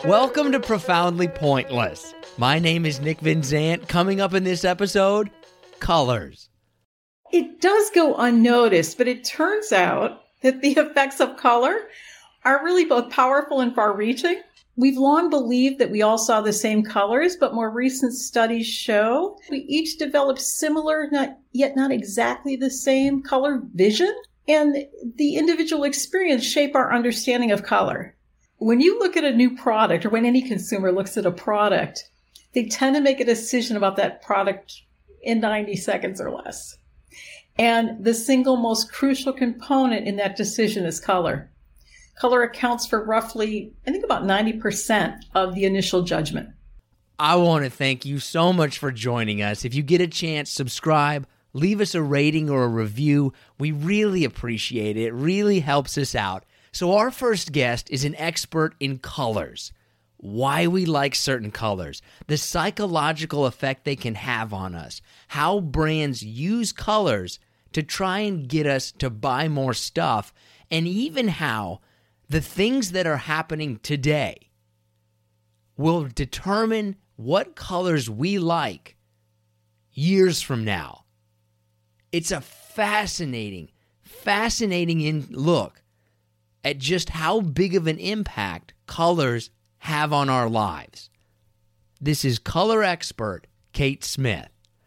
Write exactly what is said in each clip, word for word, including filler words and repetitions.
Welcome to Profoundly Pointless. My name is Nick Van Zant. Coming up in this episode, colors. It does go unnoticed, but it turns out that the effects of color are really both powerful and far-reaching. We've long believed that we all saw the same colors, but more recent studies show we each develop similar, not yet not exactly the same color vision, and the individual experience shape our understanding of color. When you look at a new product, or when any consumer looks at a product, they tend to make a decision about that product in ninety seconds or less. And the single most crucial component in that decision is color. Color accounts for roughly, I think, about ninety percent of the initial judgment. I want to thank you so much for joining us. If you get a chance, subscribe, leave us a rating or a review. We really appreciate it. It really helps us out. So our first guest is an expert in colors, why we like certain colors, the psychological effect they can have on us, how brands use colors to try and get us to buy more stuff, and even how the things that are happening today will determine what colors we like years from now. It's a fascinating, fascinating in look at just how big of an impact colors have on our lives. This is color expert Kate Smith.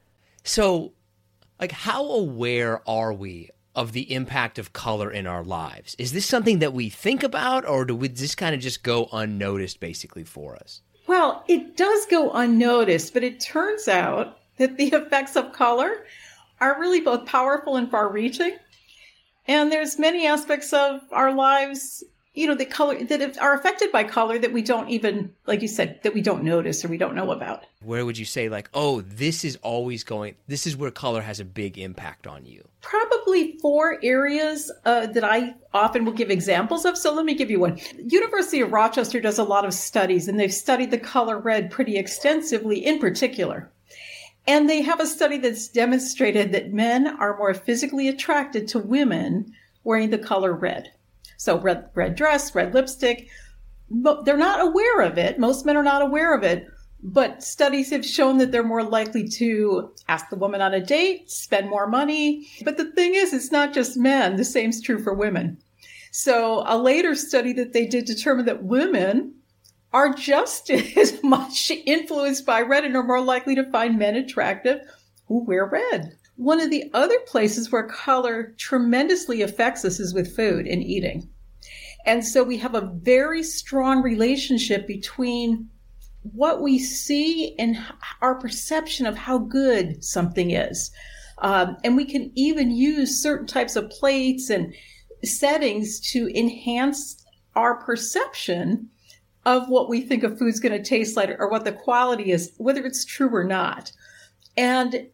So, like, how aware are we of the impact of color in our lives? Is this something that we think about, or do we this kind of just go unnoticed basically for us? Well, it does go unnoticed, but it turns out that the effects of color are really both powerful and far-reaching. And there's many aspects of our lives, you know, the color that are affected by color that we don't even, like you said, that we don't notice or we don't know about. Where would you say, like, oh, this is always going, this is where color has a big impact on you? Probably four areas uh, that I often will give examples of. So let me give you one. University of Rochester does a lot of studies, and they've studied the color red pretty extensively in particular. And they have a study that's demonstrated that men are more physically attracted to women wearing the color red. So red, red dress, red lipstick, but they're not aware of it. Most men are not aware of it, but studies have shown that they're more likely to ask the woman on a date, spend more money. But the thing is, it's not just men. The same's true for women. So a later study that they did determined that women are just as much influenced by red and are more likely to find men attractive who wear red. One of the other places where color tremendously affects us is with food and eating. And so we have a very strong relationship between what we see and our perception of how good something is. Um, and we can even use certain types of plates and settings to enhance our perception of what we think a food's going to taste like or what the quality is, whether it's true or not. And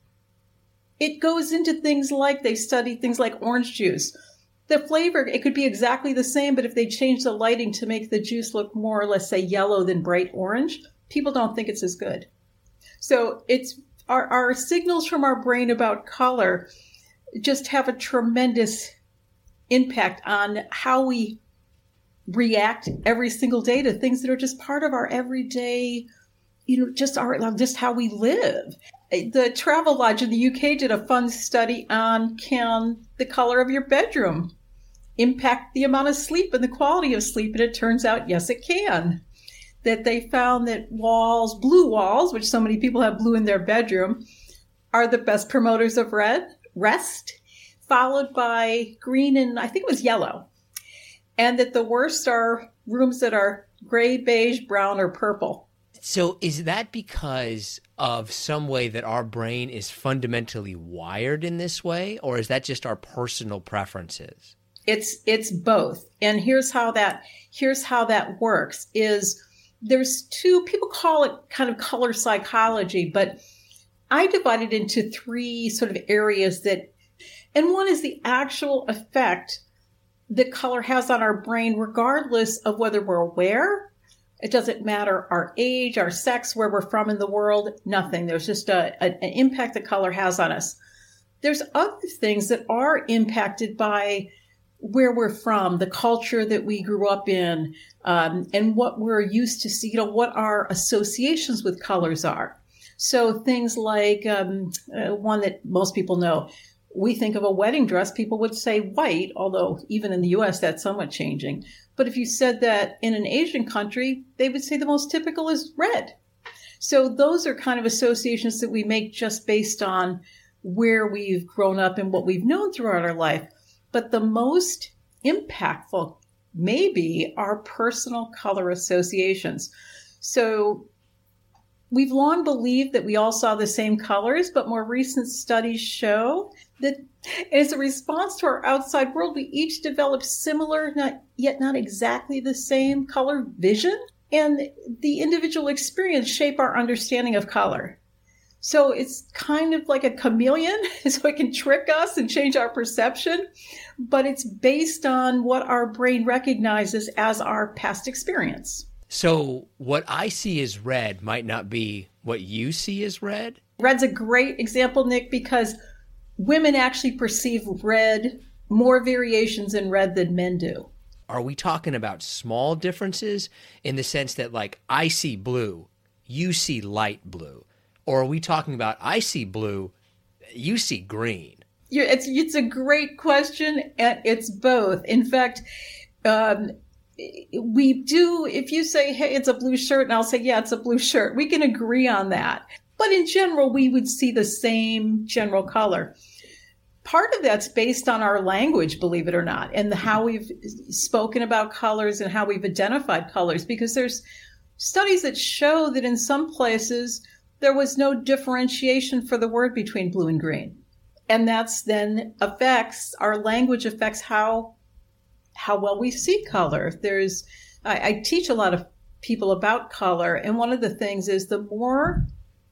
it goes into things like, they study things like orange juice. The flavor, it could be exactly the same, but if they change the lighting to make the juice look more, let's say, yellow than bright orange, people don't think it's as good. So it's our, our signals from our brain about color just have a tremendous impact on how we react every single day to things that are just part of our everyday, you know, just our, just how we live. The Travelodge in the U K did a fun study on, can the color of your bedroom impact the amount of sleep and the quality of sleep? And it turns out, yes, it can. That they found that walls, blue walls, which so many people have blue in their bedroom, are the best promoters of red, rest, followed by green and I think it was yellow. And that the worst are rooms that are gray, beige, brown, or purple. So is that because of some way that our brain is fundamentally wired in this way, or is that just our personal preferences? It's it's both. And here's how that here's how that works is there's two, people call it kind of color psychology, but I divide it into three sort of areas that, and one is the actual effect that color has on our brain, regardless of whether we're aware. It doesn't matter our age, our sex, where we're from in the world, nothing. There's just a, a, an impact that color has on us. There's other things that are impacted by where we're from, the culture that we grew up in, um, and what we're used to see, you know, what our associations with colors are. So things like um, uh, one that most people know, we think of a wedding dress, people would say white, although even in the U S that's somewhat changing. But if you said that in an Asian country, they would say the most typical is red. So those are kind of associations that we make just based on where we've grown up and what we've known throughout our life. But the most impactful may be our personal color associations. So we've long believed that we all saw the same colors, but more recent studies show that as a response to our outside world, we each develop similar, not yet not exactly the same color vision, and the individual experience shape our understanding of color. So it's kind of like a chameleon, so it can trick us and change our perception, but it's based on what our brain recognizes as our past experience. So what I see as red might not be what you see as red? Red's a great example, Nick, because women actually perceive red, more variations in red than men do. Are we talking about small differences in the sense that, like, I see blue, you see light blue? Or are we talking about I see blue, you see green? Yeah, it's it's a great question, and it's both. In fact, um, we do, if you say, hey, it's a blue shirt, and I'll say, yeah, it's a blue shirt, we can agree on that. But in general, we would see the same general color. Part of that's based on our language, believe it or not, and how we've spoken about colors and how we've identified colors, because there's studies that show that in some places there was no differentiation for the word between blue and green. And that's then affects, our language affects how how well we see color. There's, I, I teach a lot of people about color, and one of the things is the more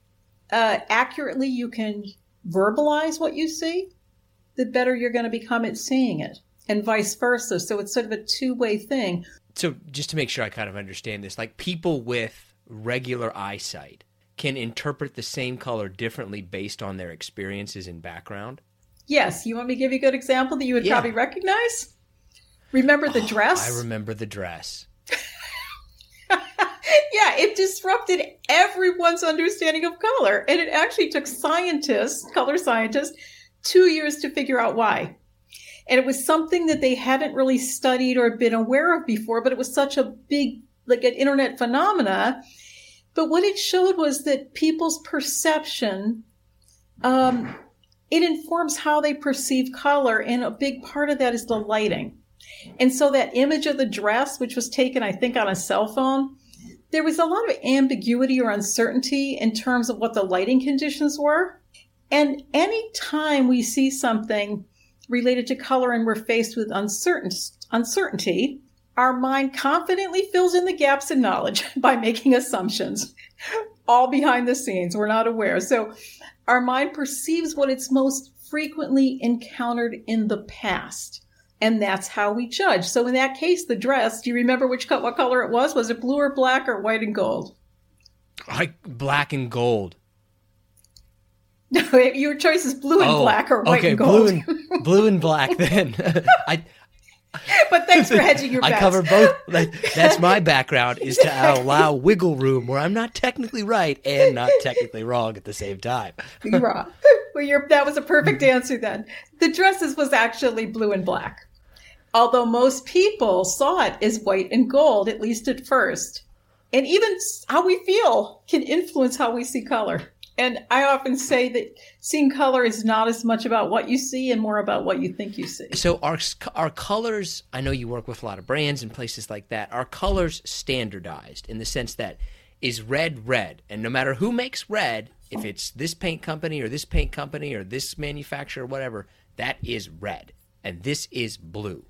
uh, accurately you can verbalize what you see, the better you're going to become at seeing it, and vice versa. So it's sort of a two-way thing. So just to make sure I kind of understand this, like people with regular eyesight can interpret the same color differently based on their experiences and background? Yes. You want me to give you a good example that you would yeah. probably recognize? Remember the oh, dress? I remember the dress. Yeah, it disrupted everyone's understanding of color. And it actually took scientists, color scientists, two years to figure out why. And it was something that they hadn't really studied or been aware of before, but it was such a big, like an internet phenomena. But what it showed was that people's perception, um, it informs how they perceive color. And a big part of that is the lighting. And so that image of the dress, which was taken, I think, on a cell phone, there was a lot of ambiguity or uncertainty in terms of what the lighting conditions were. And any time we see something related to color and we're faced with uncertain, uncertainty, our mind confidently fills in the gaps in knowledge by making assumptions, all behind the scenes. We're not aware. So our mind perceives what it's most frequently encountered in the past. And that's how we judge. So in that case, the dress, do you remember which what color it was? Was it blue or black or white and gold? I, black and gold. No, your choice is blue and oh, black or white okay, and gold. Okay, blue and, blue and black then. I, but thanks for hedging your bets. I cover both. That's my background, is to allow wiggle room where I'm not technically right and not technically wrong at the same time. You're wrong. Well, you're, that was a perfect answer then. The dresses was actually blue and black. Although most people saw it as white and gold, at least at first. And even how we feel can influence how we see color. And I often say that seeing color is not as much about what you see and more about what you think you see. So are, are colors, I know you work with a lot of brands and places like that, are colors standardized in the sense that is red red? And no matter who makes red, if it's this paint company or this paint company or this manufacturer or whatever, that is red. And this is blue.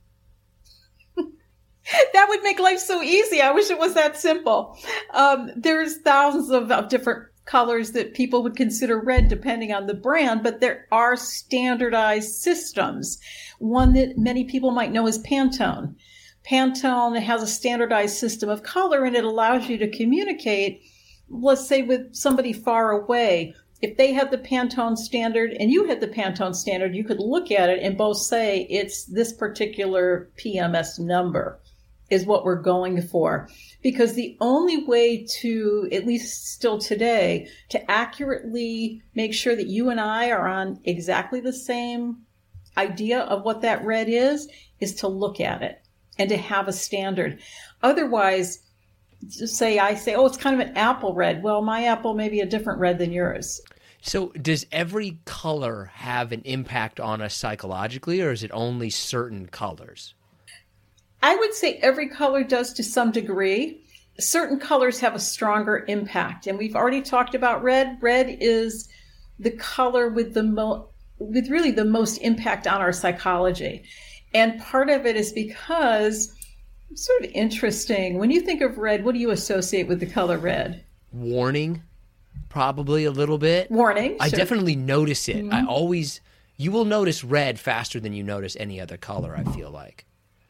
That would make life so easy. I wish it was that simple. Um, there's thousands of, of different colors that people would consider red depending on the brand, but there are standardized systems. One that many people might know is Pantone. Pantone has a standardized system of color, and it allows you to communicate, let's say with somebody far away, if they had the Pantone standard and you had the Pantone standard, you could look at it and both say it's this particular P M S number is what we're going for. Because the only way to, at least still today, to accurately make sure that you and I are on exactly the same idea of what that red is, is to look at it and to have a standard. Otherwise, just say, I say, oh, it's kind of an apple red. Well, my apple may be a different red than yours. So does every color have an impact on us psychologically, or is it only certain colors? I would say every color does to some degree. Certain colors have a stronger impact. And we've already talked about red. Red is the color with the mo- with really the most impact on our psychology. And part of it is because it's sort of interesting. When you think of red, what do you associate with the color red? Warning, probably a little bit. Warning. I sure. definitely notice it. Mm-hmm. I always, you will notice red faster than you notice any other color, I feel like.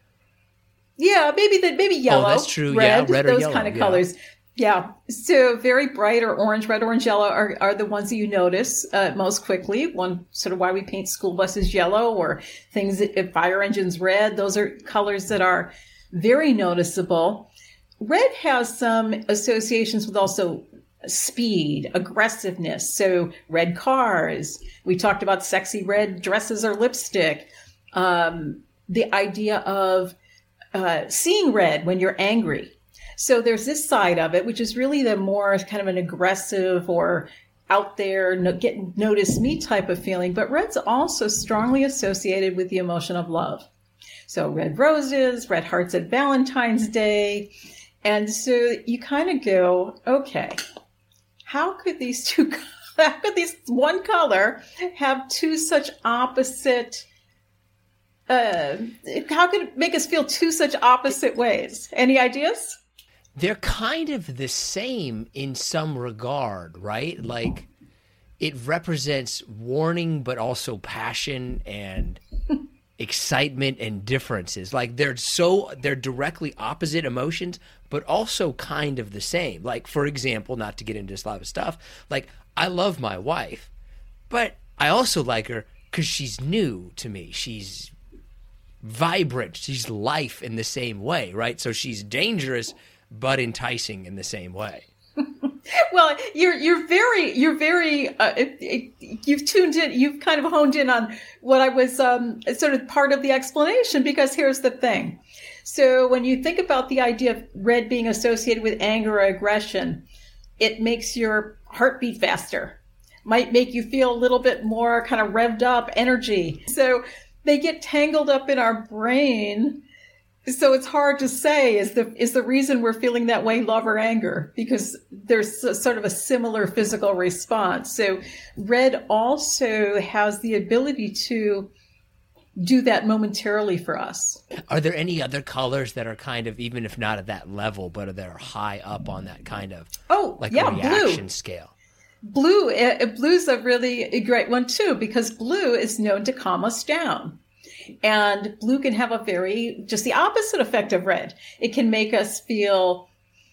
Yeah, maybe the, maybe yellow. Oh, that's true. Red, yeah, red or those yellow. kind of yeah. colors. Yeah. So very bright or orange, red, orange, yellow are, are the ones that you notice uh, most quickly. One sort of why we paint school buses yellow or things that if fire engines red. Those are colors that are very noticeable. Red has some associations with also speed, aggressiveness. So red cars. We talked about sexy red dresses or lipstick. Um, the idea of uh, seeing red when you're angry. So there's this side of it, which is really the more kind of an aggressive or out there, no, get notice me type of feeling. But red's also strongly associated with the emotion of love. So red roses, red hearts at Valentine's Day. And so you kind of go, okay, how could these two, how could these one color have two such opposite Uh, how could it make us feel two such opposite ways? Any ideas? They're kind of the same in some regard, right? Like it represents warning, but also passion and excitement and differences. Like they're so, they're directly opposite emotions, but also kind of the same. Like, for example, not to get into this lot of stuff, like I love my wife, but I also like her because she's new to me. She's vibrant. She's life in the same way, right? So she's dangerous, but enticing in the same way. Well, you're you're very you're very uh, it, it, you've tuned in. You've kind of honed in on what I was um, sort of part of the explanation. Because here's the thing: so when you think about the idea of red being associated with anger or aggression, it makes your heartbeat faster. Might make you feel a little bit more kind of revved up, energy. So they get tangled up in our brain. So it's hard to say, is the is the reason we're feeling that way love or anger? Because there's a, sort of a similar physical response. So red also has the ability to do that momentarily for us. Are there any other colors that are kind of, even if not at that level, but that are high up on that kind of oh, like yeah, reaction blue. scale? Blue, uh, blue's a really great one too, because blue is known to calm us down. And blue can have a very, just the opposite effect of red. It can make us feel,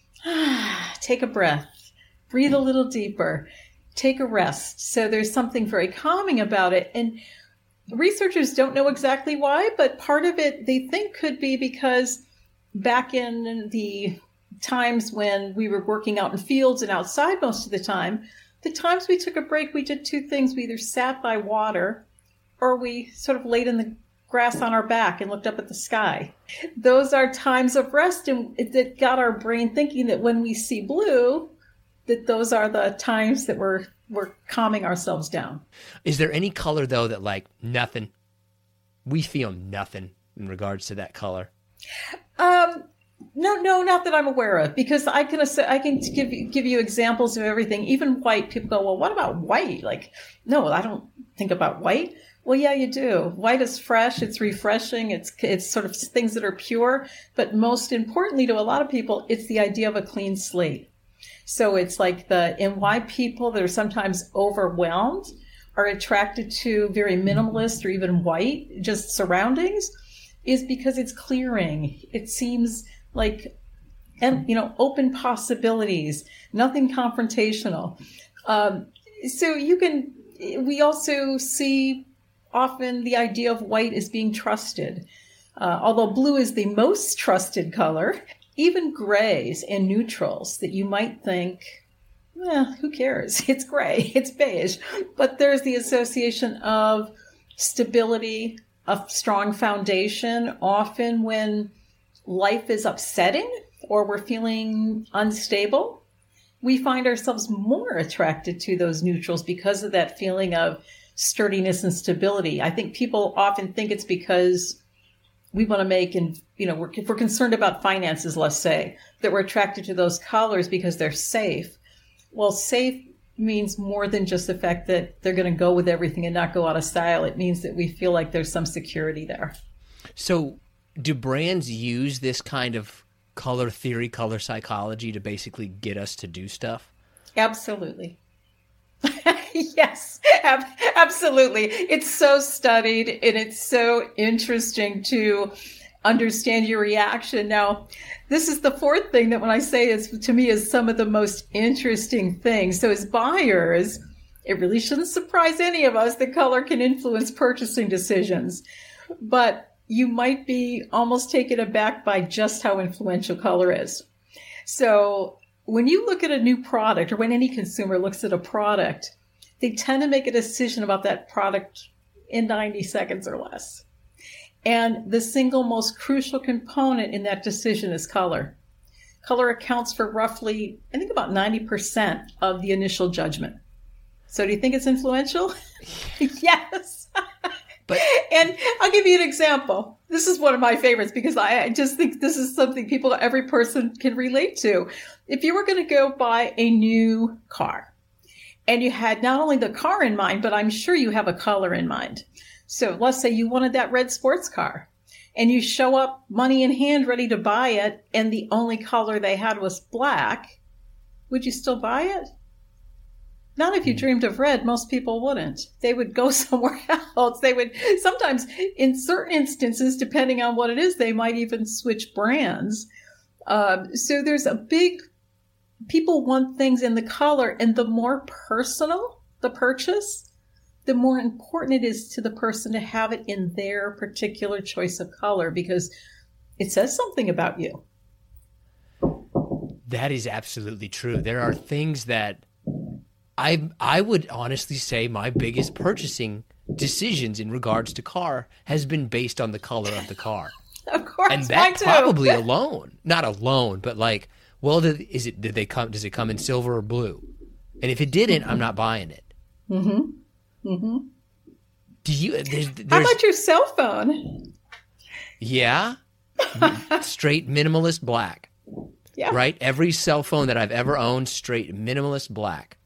ah, take a breath, breathe a little deeper, take a rest. So there's something very calming about it. And researchers don't know exactly why, but part of it they think could be because back in the times when we were working out in fields and outside most of the time, the times we took a break, we did two things. We either sat by water or we sort of laid in the grass on our back and looked up at the sky. Those are times of rest, and it got our brain thinking that when we see blue, that those are the times that we're we're calming ourselves down. Is there any color though that like nothing? We feel nothing in regards to that color. Um, no, no, not that I'm aware of, because I can I can give you, give you examples of everything. Even white, people go, well, what about white? Like, no, I don't think about white. Well, yeah, you do. White is fresh. It's refreshing. It's it's sort of things that are pure. But most importantly to a lot of people, it's the idea of a clean slate. So it's like the, and why people that are sometimes overwhelmed are attracted to very minimalist or even white, just surroundings, is because it's clearing. It seems like, and you know, open possibilities, nothing confrontational. Um, So you can, we also see often the idea of white as being trusted. Uh, although blue is the most trusted color, even grays and neutrals that you might think, well, who cares? It's gray, it's beige. But there's the association of stability, a strong foundation. Often when life is upsetting or we're feeling unstable, we find ourselves more attracted to those neutrals because of that feeling of sturdiness and stability. I think people often think it's because we want to make, and you know, we're, if we're concerned about finances, let's say, that we're attracted to those colors because they're safe. Well, safe means more than just the fact that they're going to go with everything and not go out of style. It means that we feel like there's some security there. So do brands use this kind of color theory, color psychology to basically get us to do stuff? Absolutely. Yes, ab- absolutely. It's so studied and it's so interesting to understand your reaction. Now, this is the fourth thing that when I say is to me is some of the most interesting things. So as buyers, it really shouldn't surprise any of us that color can influence purchasing decisions. But you might be almost taken aback by just how influential color is. So when you look at a new product, or when any consumer looks at a product, they tend to make a decision about that product in ninety seconds or less. And the single most crucial component in that decision is color. Color accounts for roughly, I think, about ninety percent of the initial judgment. So do you think it's influential? Yes. But and I'll give you an example. This is one of my favorites because I, I just think this is something people, every person can relate to. If you were going to go buy a new car and you had not only the car in mind, but I'm sure you have a color in mind. So let's say you wanted that red sports car and you show up money in hand ready to buy it and the only color they had was black. Would you still buy it? Not if you dreamed of red. Most people wouldn't. They would go somewhere else. They would sometimes, in certain instances, depending on what it is, they might even switch brands. Um, so there's a big, people want things in the color, and the more personal the purchase, the more important it is to the person to have it in their particular choice of color because it says something about you. That is absolutely true. There are things that I I would honestly say my biggest purchasing decisions in regards to car has been based on the color of the car. Of course, and that probably alone, not alone, but like, well, did, is it did they come? Does it come in silver or blue? And if it didn't, I'm not buying it. Mm-hmm. Mm-hmm. Do you? There's, there's, How about your cell phone? Yeah, straight minimalist black. Yeah. Right. Every cell phone that I've ever owned, straight minimalist black.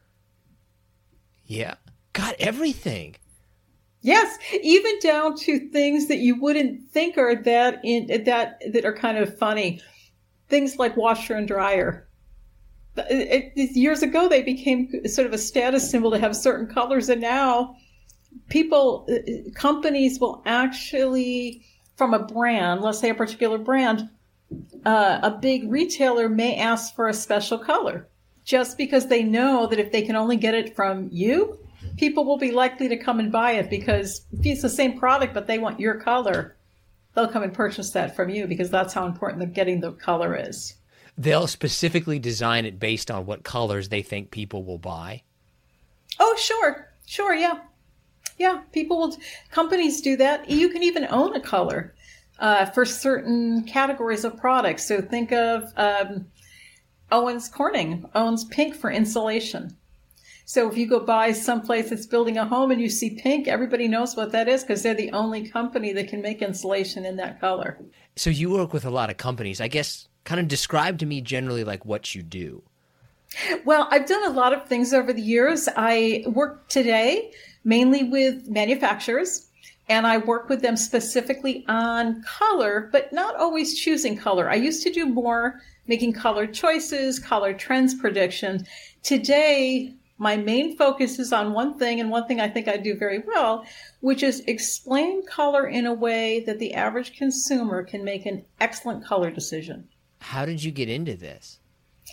Yeah. Got everything. Yes, even down to things that you wouldn't think are that in that that are kind of funny. Things like washer and dryer. It, it, years ago, they became sort of a status symbol to have certain colors, and now people, companies will actually, from a brand, let's say a particular brand, uh, a big retailer may ask for a special color. Just because they know that if they can only get it from you, people will be likely to come and buy it because if it's the same product, but they want your color, they'll come and purchase that from you because that's how important the getting the color is. They'll specifically design it based on what colors they think people will buy. Oh, sure. Sure. Yeah. Yeah. People will, companies do that. You can even own a color uh, for certain categories of products. So think of, um, Owens Corning owns pink for insulation. So if you go by someplace that's building a home and you see pink, everybody knows what that is because they're the only company that can make insulation in that color. So you work with a lot of companies. I guess kind of describe to me generally like what you do. Well, I've done a lot of things over the years. I work today mainly with manufacturers, and I work with them specifically on color, but not always choosing color. I used to do more making color choices, color trends predictions. Today, my main focus is on one thing, and one thing I think I do very well, which is explain color in a way that the average consumer can make an excellent color decision. How did you get into this?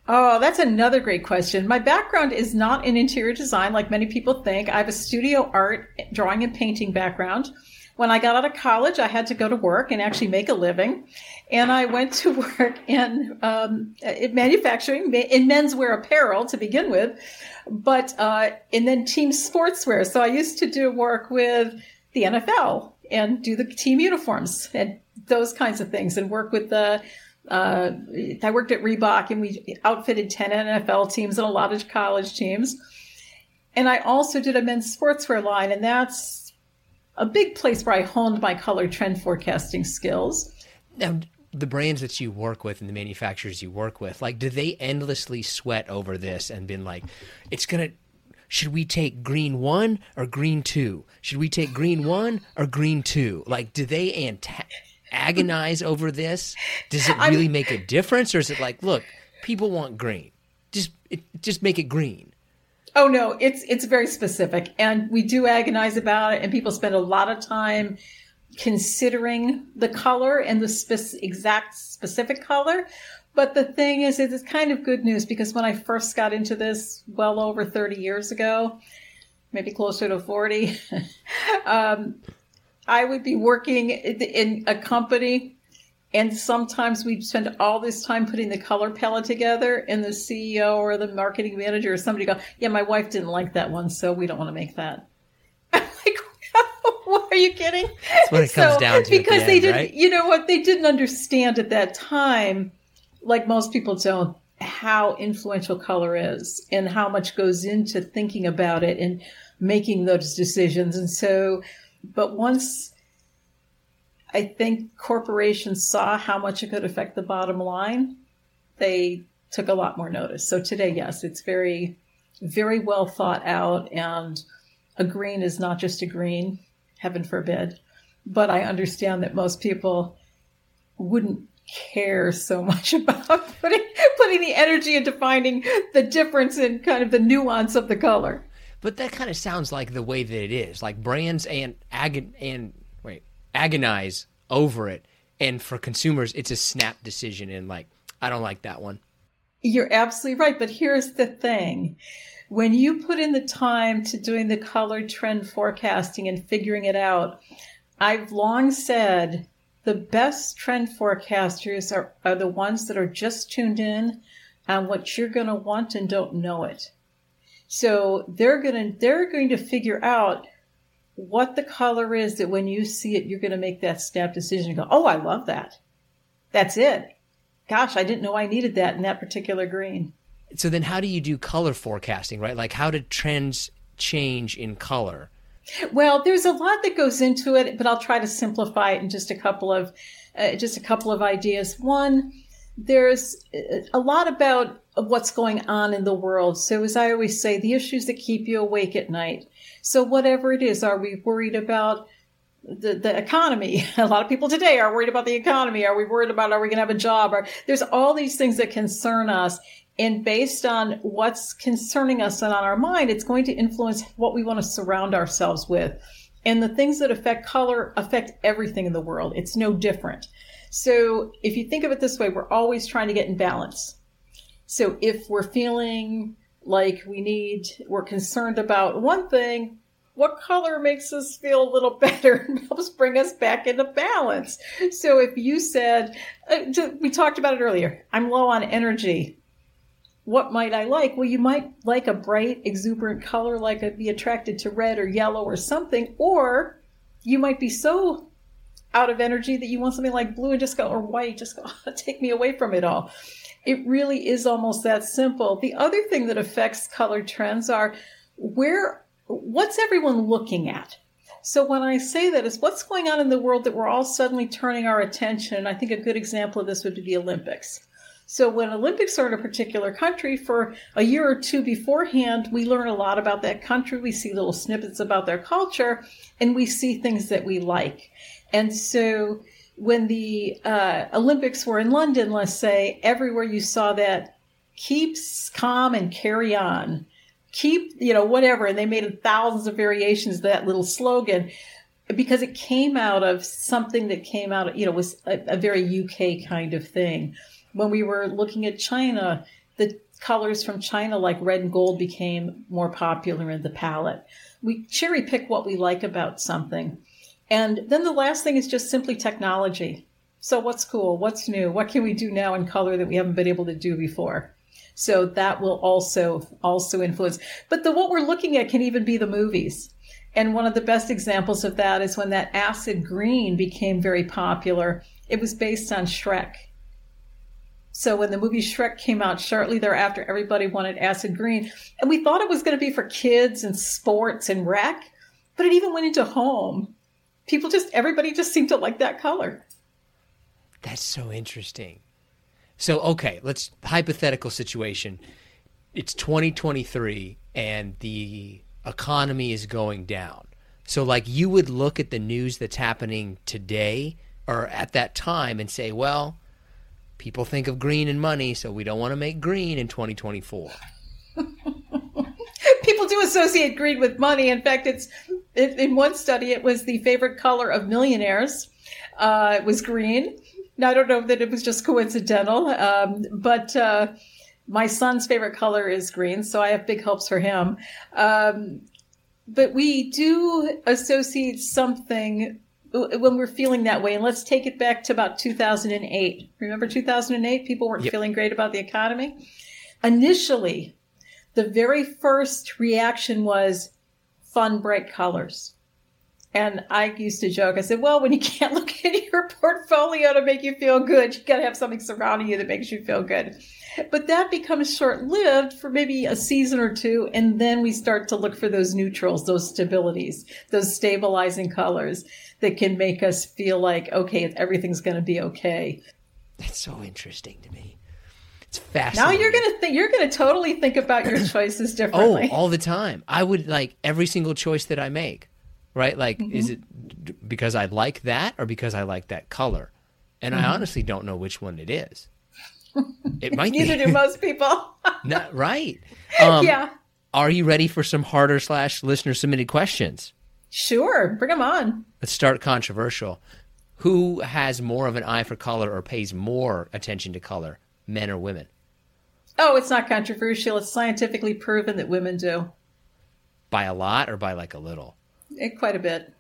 Oh, that's another great question. My background is not in interior design like many people think. I have a studio art, drawing and painting background. When I got out of college, I had to go to work and actually make a living. And I went to work in, um, in manufacturing, in menswear apparel to begin with, but uh, and then team sportswear. So I used to do work with the N F L and do the team uniforms and those kinds of things, and work with the Uh, I worked at Reebok, and we outfitted ten N F L teams and a lot of college teams. And I also did a men's sportswear line, and that's a big place where I honed my color trend forecasting skills. Now, the brands that you work with and the manufacturers you work with, like, do they endlessly sweat over this and been like, it's going to, should we take green one or green two? Should we take green one or green two? Like, do they anta- agonize over this? Does it really I'm, make a difference, or is it like, look, people want green, just it, just make it green? Oh no, it's it's very specific, and we do agonize about it, and people spend a lot of time considering the color and the spe- exact specific color. But the thing is, it's kind of good news, because when I first got into this well over thirty years ago, maybe closer to forty, um, I would be working in a company, and sometimes we'd spend all this time putting the color palette together, and the C E O or the marketing manager or somebody go, yeah, my wife didn't like that one, so we don't want to make that. I'm like, what, are you kidding? That's what it comes so, down to. Because the they end, didn't, right? you know what, they didn't understand at that time, like most people don't, how influential color is and how much goes into thinking about it and making those decisions. And so, but once I think corporations saw how much it could affect the bottom line, they took a lot more notice. So today, yes, it's very, very well thought out, and a green is not just a green, heaven forbid. But I understand that most people wouldn't care so much about putting, putting the energy into finding the difference in kind of the nuance of the color. But that kind of sounds like the way that it is. Like, brands and ag- and wait agonize over it, and for consumers, it's a snap decision. And like, I don't like that one. You're absolutely right. But here's the thing: when you put in the time to doing the color trend forecasting and figuring it out, I've long said the best trend forecasters are, are the ones that are just tuned in on what you're going to want and don't know it. So they're going to, they're going to figure out what the color is that when you see it, you're going to make that snap decision and go, oh, I love that. That's it. Gosh, I didn't know I needed that in that particular green. So then how do you do color forecasting, right? Like, how did trends change in color? Well, there's a lot that goes into it, but I'll try to simplify it in just a couple of, uh, just a couple of ideas. One, there's a lot about what's going on in the world. So as I always say, the issues that keep you awake at night. So whatever it is, are we worried about the, the economy? A lot of people today are worried about the economy. Are we worried about, are we going to have a job? Or there's all these things that concern us. And based on what's concerning us and on our mind, it's going to influence what we want to surround ourselves with. And the things that affect color affect everything in the world. It's no different. So if you think of it this way, we're always trying to get in balance. So if we're feeling like we need, we're concerned about one thing, what color makes us feel a little better and helps bring us back into balance? So if you said, uh, we talked about it earlier, I'm low on energy. What might I like? Well, you might like a bright, exuberant color, like I'd be attracted to red or yellow or something, or you might be so out of energy that you want something like blue and just go, or white, just go, oh, take me away from it all. It really is almost that simple. The other thing that affects color trends are where, what's everyone looking at? So when I say that, is what's going on in the world that we're all suddenly turning our attention. And I think a good example of this would be the Olympics. So when Olympics are in a particular country, for a year or two beforehand, we learn a lot about that country. We see little snippets about their culture, and we see things that we like. And so when the uh, Olympics were in London, let's say, everywhere you saw that, keep calm and carry on. Keep, you know, whatever. And they made thousands of variations of that little slogan because it came out of something that came out of, you know, was a, a very U K kind of thing. When we were looking at China, the colors from China like red and gold became more popular in the palette. We cherry pick what we like about something. And then the last thing is just simply technology. So what's cool? What's new? What can we do now in color that we haven't been able to do before? So that will also also influence. But the what we're looking at can even be the movies. And one of the best examples of that is when that acid green became very popular. It was based on Shrek. So when the movie Shrek came out shortly thereafter, everybody wanted acid green. And we thought it was going to be for kids and sports and rec, but it even went into home. People just, everybody just seemed to like that color. That's so interesting. So, okay, let's hypothetical situation. It's twenty twenty-three and the economy is going down. So like you would look at the news that's happening today or at that time and say, well, people think of green and money, so we don't want to make green in twenty twenty-four. People do associate green with money. In fact, it's in one study, it was the favorite color of millionaires. Uh, it was green. Now, I don't know that it was just coincidental, um, but uh, my son's favorite color is green, so I have big hopes for him. Um, but we do associate something when we're feeling that way. And let's take it back to about two thousand eight. Remember two thousand eight? People weren't yep. feeling great about the economy. Initially, the very first reaction was fun, bright colors. And I used to joke, I said, well, when you can't look at your portfolio to make you feel good, you got to have something surrounding you that makes you feel good. But that becomes short-lived for maybe a season or two, and then we start to look for those neutrals, those stabilities, those stabilizing colors that can make us feel like, okay, everything's going to be okay. That's so interesting to me. It's fascinating. Now you're going to think, you're going to totally think about your choices differently. Oh, all the time. I would like every single choice that I make, right? Like, mm-hmm. is it because I like that or because I like that color? And mm-hmm. I honestly don't know which one it is. It might Neither be. do most people. Not right. Um, yeah. Are you ready for some harder slash listener submitted questions? Sure. Bring them on. Let's start controversial. Who has more of an eye for color or pays more attention to color, men or women? Oh, it's not controversial. It's scientifically proven that women do. By a lot or by like a little? It, quite a bit.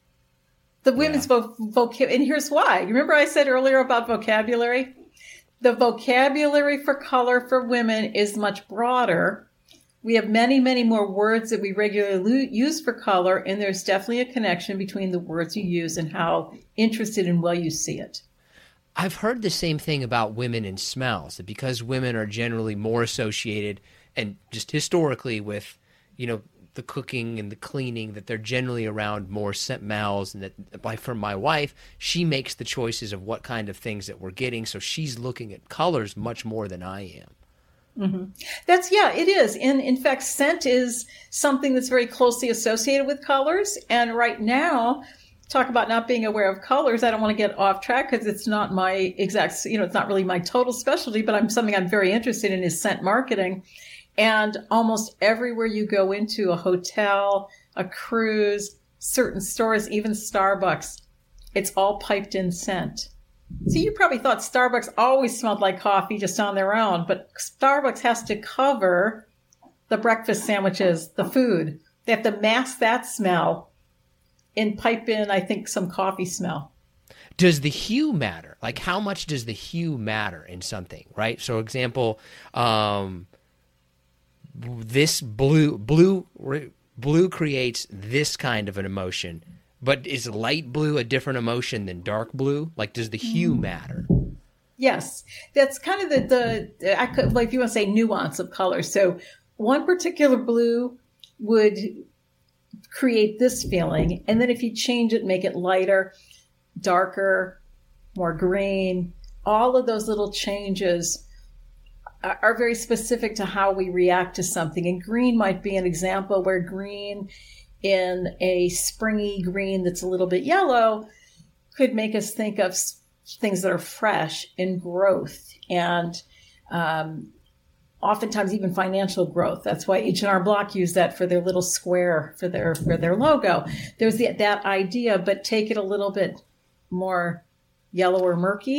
The women's yeah. vo- vocab, and here's why. You remember I said earlier about vocabulary? The vocabulary for color for women is much broader. We have many, many more words that we regularly use for color, and there's definitely a connection between the words you use and how interested and well you see it. I've heard the same thing about women and smells, that because women are generally more associated and just historically with, you know, the cooking and the cleaning, that they're generally around more smells, and that like for my wife, she makes the choices of what kind of things that we're getting. So she's looking at colors much more than I am. Mm-hmm. That's, yeah, it is. And in fact, scent is something that's very closely associated with colors. And right now, talk about not being aware of colors. I don't want to get off track because it's not my exact, you know, it's not really my total specialty, but I'm something I'm very interested in is scent marketing. And almost everywhere you go into, a hotel, a cruise, certain stores, even Starbucks, it's all piped in scent. So you probably thought Starbucks always smelled like coffee just on their own, but Starbucks has to cover the breakfast sandwiches, the food. They have to mask that smell and pipe in, I think, some coffee smell. Does the hue matter? Like, how much does the hue matter in something, right? So, example, um, this blue, blue, blue creates this kind of an emotion. But is light blue a different emotion than dark blue? Like, does the hue matter? Yes. That's kind of the, the I could, like, if you want to say nuance of color. So one particular blue would create this feeling. And then if you change it, make it lighter, darker, more green, all of those little changes are, are very specific to how we react to something. And green might be an example where green in a springy green that's a little bit yellow could make us think of things that are fresh and growth and um, oftentimes even financial growth. That's why H and R Block used that for their little square for their for their logo. There's the, that idea, but take it a little bit more yellow or murky,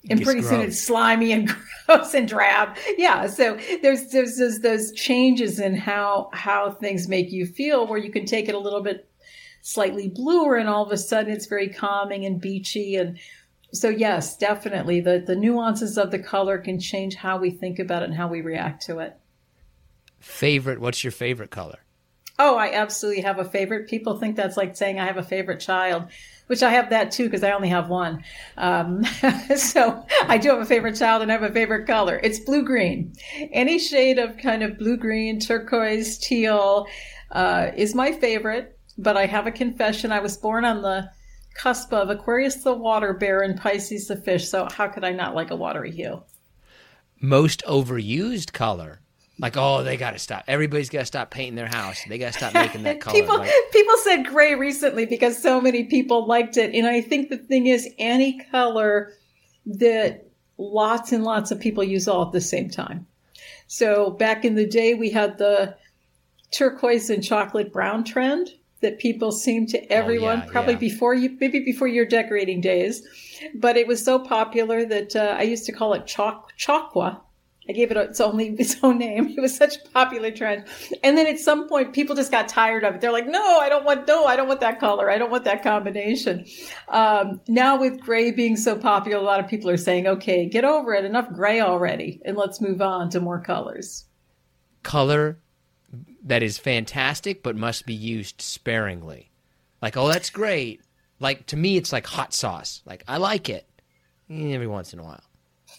And It's pretty gross. soon it's slimy and gross and drab. Yeah. So there's, there's those, those changes in how, how things make you feel, where you can take it a little bit slightly bluer and all of a sudden it's very calming and beachy. And so, yes, definitely the, the nuances of the color can change how we think about it and how we react to it. Favorite, what's your favorite color? Oh, I absolutely have a favorite. People think that's like saying I have a favorite child, which I have that too, because I only have one. Um, so I do have a favorite child and I have a favorite color. It's blue-green. Any shade of kind of blue-green, turquoise, teal uh, is my favorite. But I have a confession. I was born on the cusp of Aquarius the water bear and Pisces the fish. So how could I not like a watery hue? Most overused color. Like, oh, they got to stop. Everybody's got to stop painting their house. They got to stop making that color. people, like, people said gray recently because so many people liked it. And I think the thing is, any color that lots and lots of people use all at the same time. So back in the day, we had the turquoise and chocolate brown trend that people seem to everyone, oh, yeah, probably yeah. before you, maybe before your decorating days. But it was so popular that uh, I used to call it chalk, chokwa. I gave it its only its own name. It was such a popular trend. And then at some point, people just got tired of it. They're like, no, I don't want, no, I don't want that color. I don't want that combination. Um, now with gray being so popular, a lot of people are saying, okay, get over it. Enough gray already. And let's move on to more colors. color that is fantastic, but must be used sparingly. Like, oh, that's great. Like, to me, it's like hot sauce. Like, I like it every once in a while.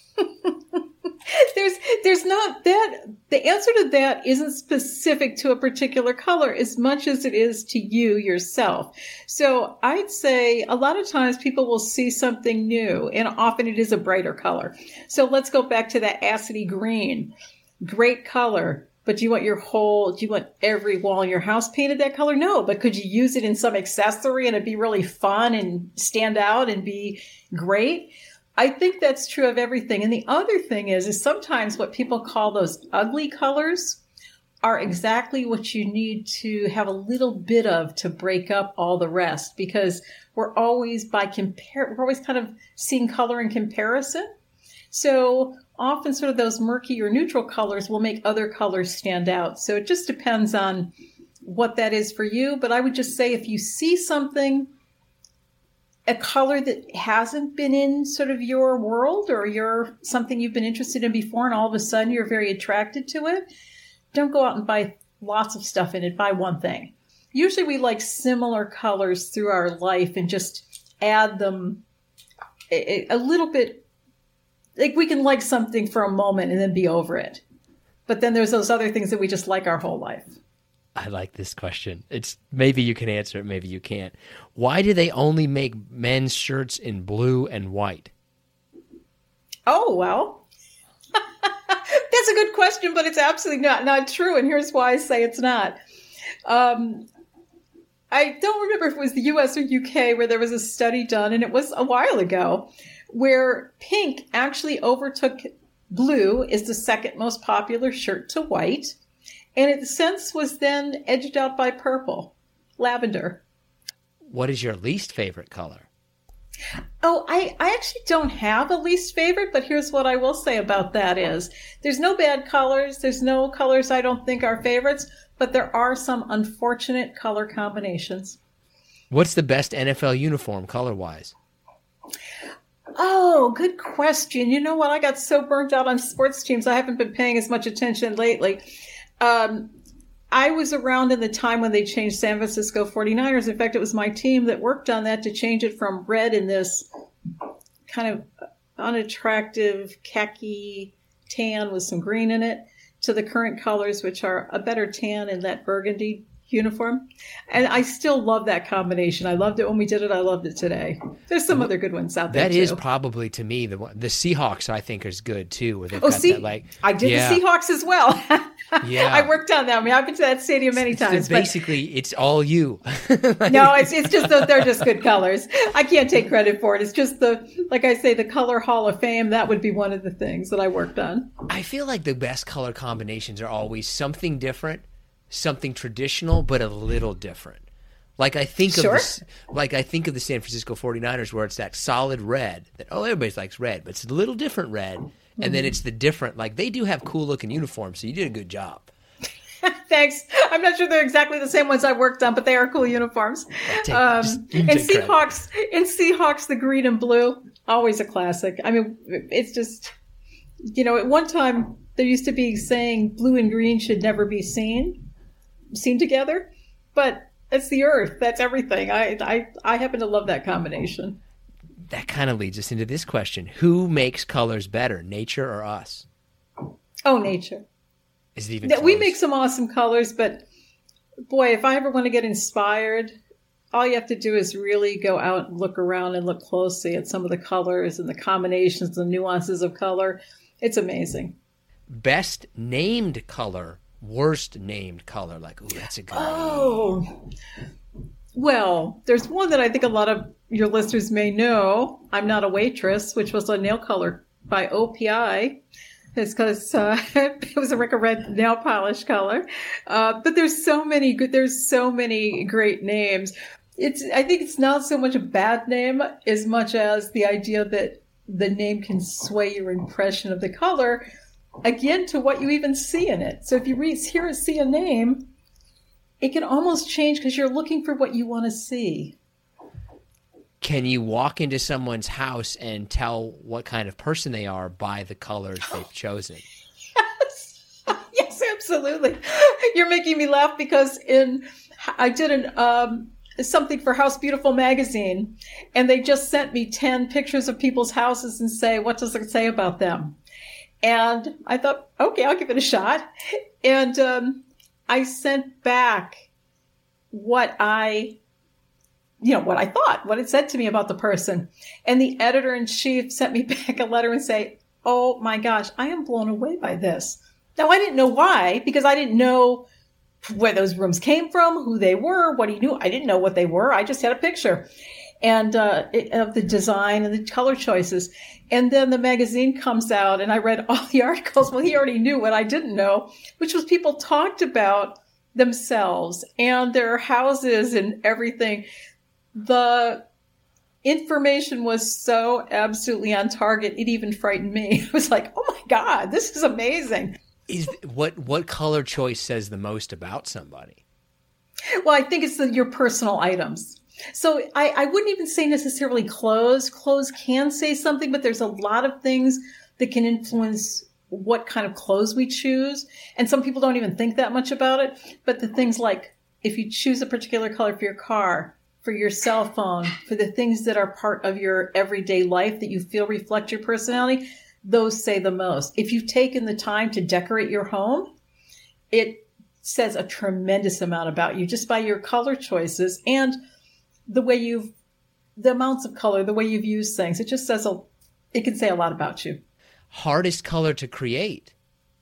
There's there's not that, the answer to that isn't specific to a particular color as much as it is to you yourself. So I'd say a lot of times people will see something new, and often it is a brighter color. So let's go back to that acidy green. Great color. But do you want your whole, do you want every wall in your house painted that color? No, but could you use it in some accessory and it'd be really fun and stand out and be great? I think that's true of everything. And the other thing is, is sometimes what people call those ugly colors are exactly what you need to have a little bit of to break up all the rest, because we're always by compare, we're always kind of seeing color in comparison. So often sort of those murky or neutral colors will make other colors stand out. So it just depends on what that is for you. But I would just say if you see something, a color that hasn't been in sort of your world or your something you've been interested in before, and all of a sudden you're very attracted to it, don't go out and buy lots of stuff in it. Buy one thing. Usually we like similar colors through our life and just add them a, a little bit. Like we can like something for a moment and then be over it. But then there's those other things that we just like our whole life. I like this question. It's maybe you can answer it, maybe you can't. Why do they only make men's shirts in blue and white? Oh, well, that's a good question, but it's absolutely not, not true. And here's why I say it's not. Um, I don't remember if it was the U S or U K where there was a study done, and it was a while ago, where pink actually overtook blue as the second most popular shirt to white. And it since was then edged out by purple, lavender. What is your least favorite color? Oh, I, I actually don't have a least favorite, but here's what I will say about that is there's no bad colors. There's no colors I don't think are favorites, but there are some unfortunate color combinations. What's the best N F L uniform color-wise? Oh, good question. You know what? I got so burnt out on sports teams. I haven't been paying as much attention lately. Um, I was around in the time when they changed San Francisco forty-niners. In fact, it was my team that worked on that to change it from red in this kind of unattractive khaki tan with some green in it to the current colors, which are a better tan in that burgundy uniform. And I still love that combination. I loved it when we did it. I loved it today. There's some other good ones out there, That too. is probably, to me, the one. The Seahawks, I think, is good, too. Where they've Oh, got see, that, like, I did yeah. the Seahawks as well. Yeah. I worked on that. I mean, I've been to that stadium many So times. but- basically, it's all you. No, it's it's just that they're just good colors. I can't take credit for it. It's just the, like I say, the Color Hall of Fame. That would be one of the things that I worked on. I feel like the best color combinations are always something different, something traditional, but a little different. Like I think Sure. of this, like I think of the San Francisco forty-niners where it's that solid red that, oh, everybody likes red, but it's a little different red. And then it's the different, like they do have cool looking uniforms, so you did a good job. Thanks. I'm not sure they're exactly the same ones I worked on, but they are cool uniforms. take- Um, just- you and take credit. Seahawks, and Seahawks, the green and blue, always a classic. I mean, it's just, you know, at one time there used to be saying blue and green should never be seen, seen together, but it's the earth. That's everything. I, I, I happen to love that combination. That kind of leads us into this question. Who makes colors better, nature or us? Oh, nature. Is it even That we close? make some awesome colors, but boy, if I ever want to get inspired, all you have to do is really go out and look around and look closely at some of the colors and the combinations, the nuances of color. It's amazing. Best named color, worst named color. Like, ooh, that's a good one. Oh, well, there's one that I think a lot of your listeners may know. I'm Not a Waitress, which was a nail color by O P I. It's because uh, it was a like a red nail polish color. Uh, but there's so many good. There's so many great names. It's. I think it's not so much a bad name as much as the idea that the name can sway your impression of the color, again, to what you even see in it. So if you read, hear, see a name, it can almost change because you're looking for what you want to see. Can you walk into someone's house and tell what kind of person they are by the colors they've chosen? Yes, yes, absolutely. You're making me laugh because in I did an um, something for House Beautiful magazine, and they just sent me ten pictures of people's houses and say, what does it say about them? And I thought, okay, I'll give it a shot. And um, I sent back what I, you know, what I thought, what it said to me about the person. And the editor-in-chief sent me back a letter and say, oh my gosh, I am blown away by this. Now, I didn't know why, because I didn't know where those rooms came from, who they were, what he knew. I didn't know what they were. I just had a picture and uh, it, of the design and the color choices. And then the magazine comes out and I read all the articles. Well, he already knew what I didn't know, which was people talked about themselves and their houses and everything. The information was so absolutely on target. It even frightened me. I was like, oh my God, this is amazing. Is what what color choice says the most about somebody? Well, I think it's the, your personal items. So I, I wouldn't even say necessarily clothes. Clothes can say something, but there's a lot of things that can influence what kind of clothes we choose. And some people don't even think that much about it. But the things like if you choose a particular color for your car, for your cell phone, for the things that are part of your everyday life that you feel reflect your personality, those say the most. If you've taken the time to decorate your home, it says a tremendous amount about you just by your color choices and the way you've, the amounts of color, the way you've used things. It just says a, it can say a lot about you. Hardest color to create?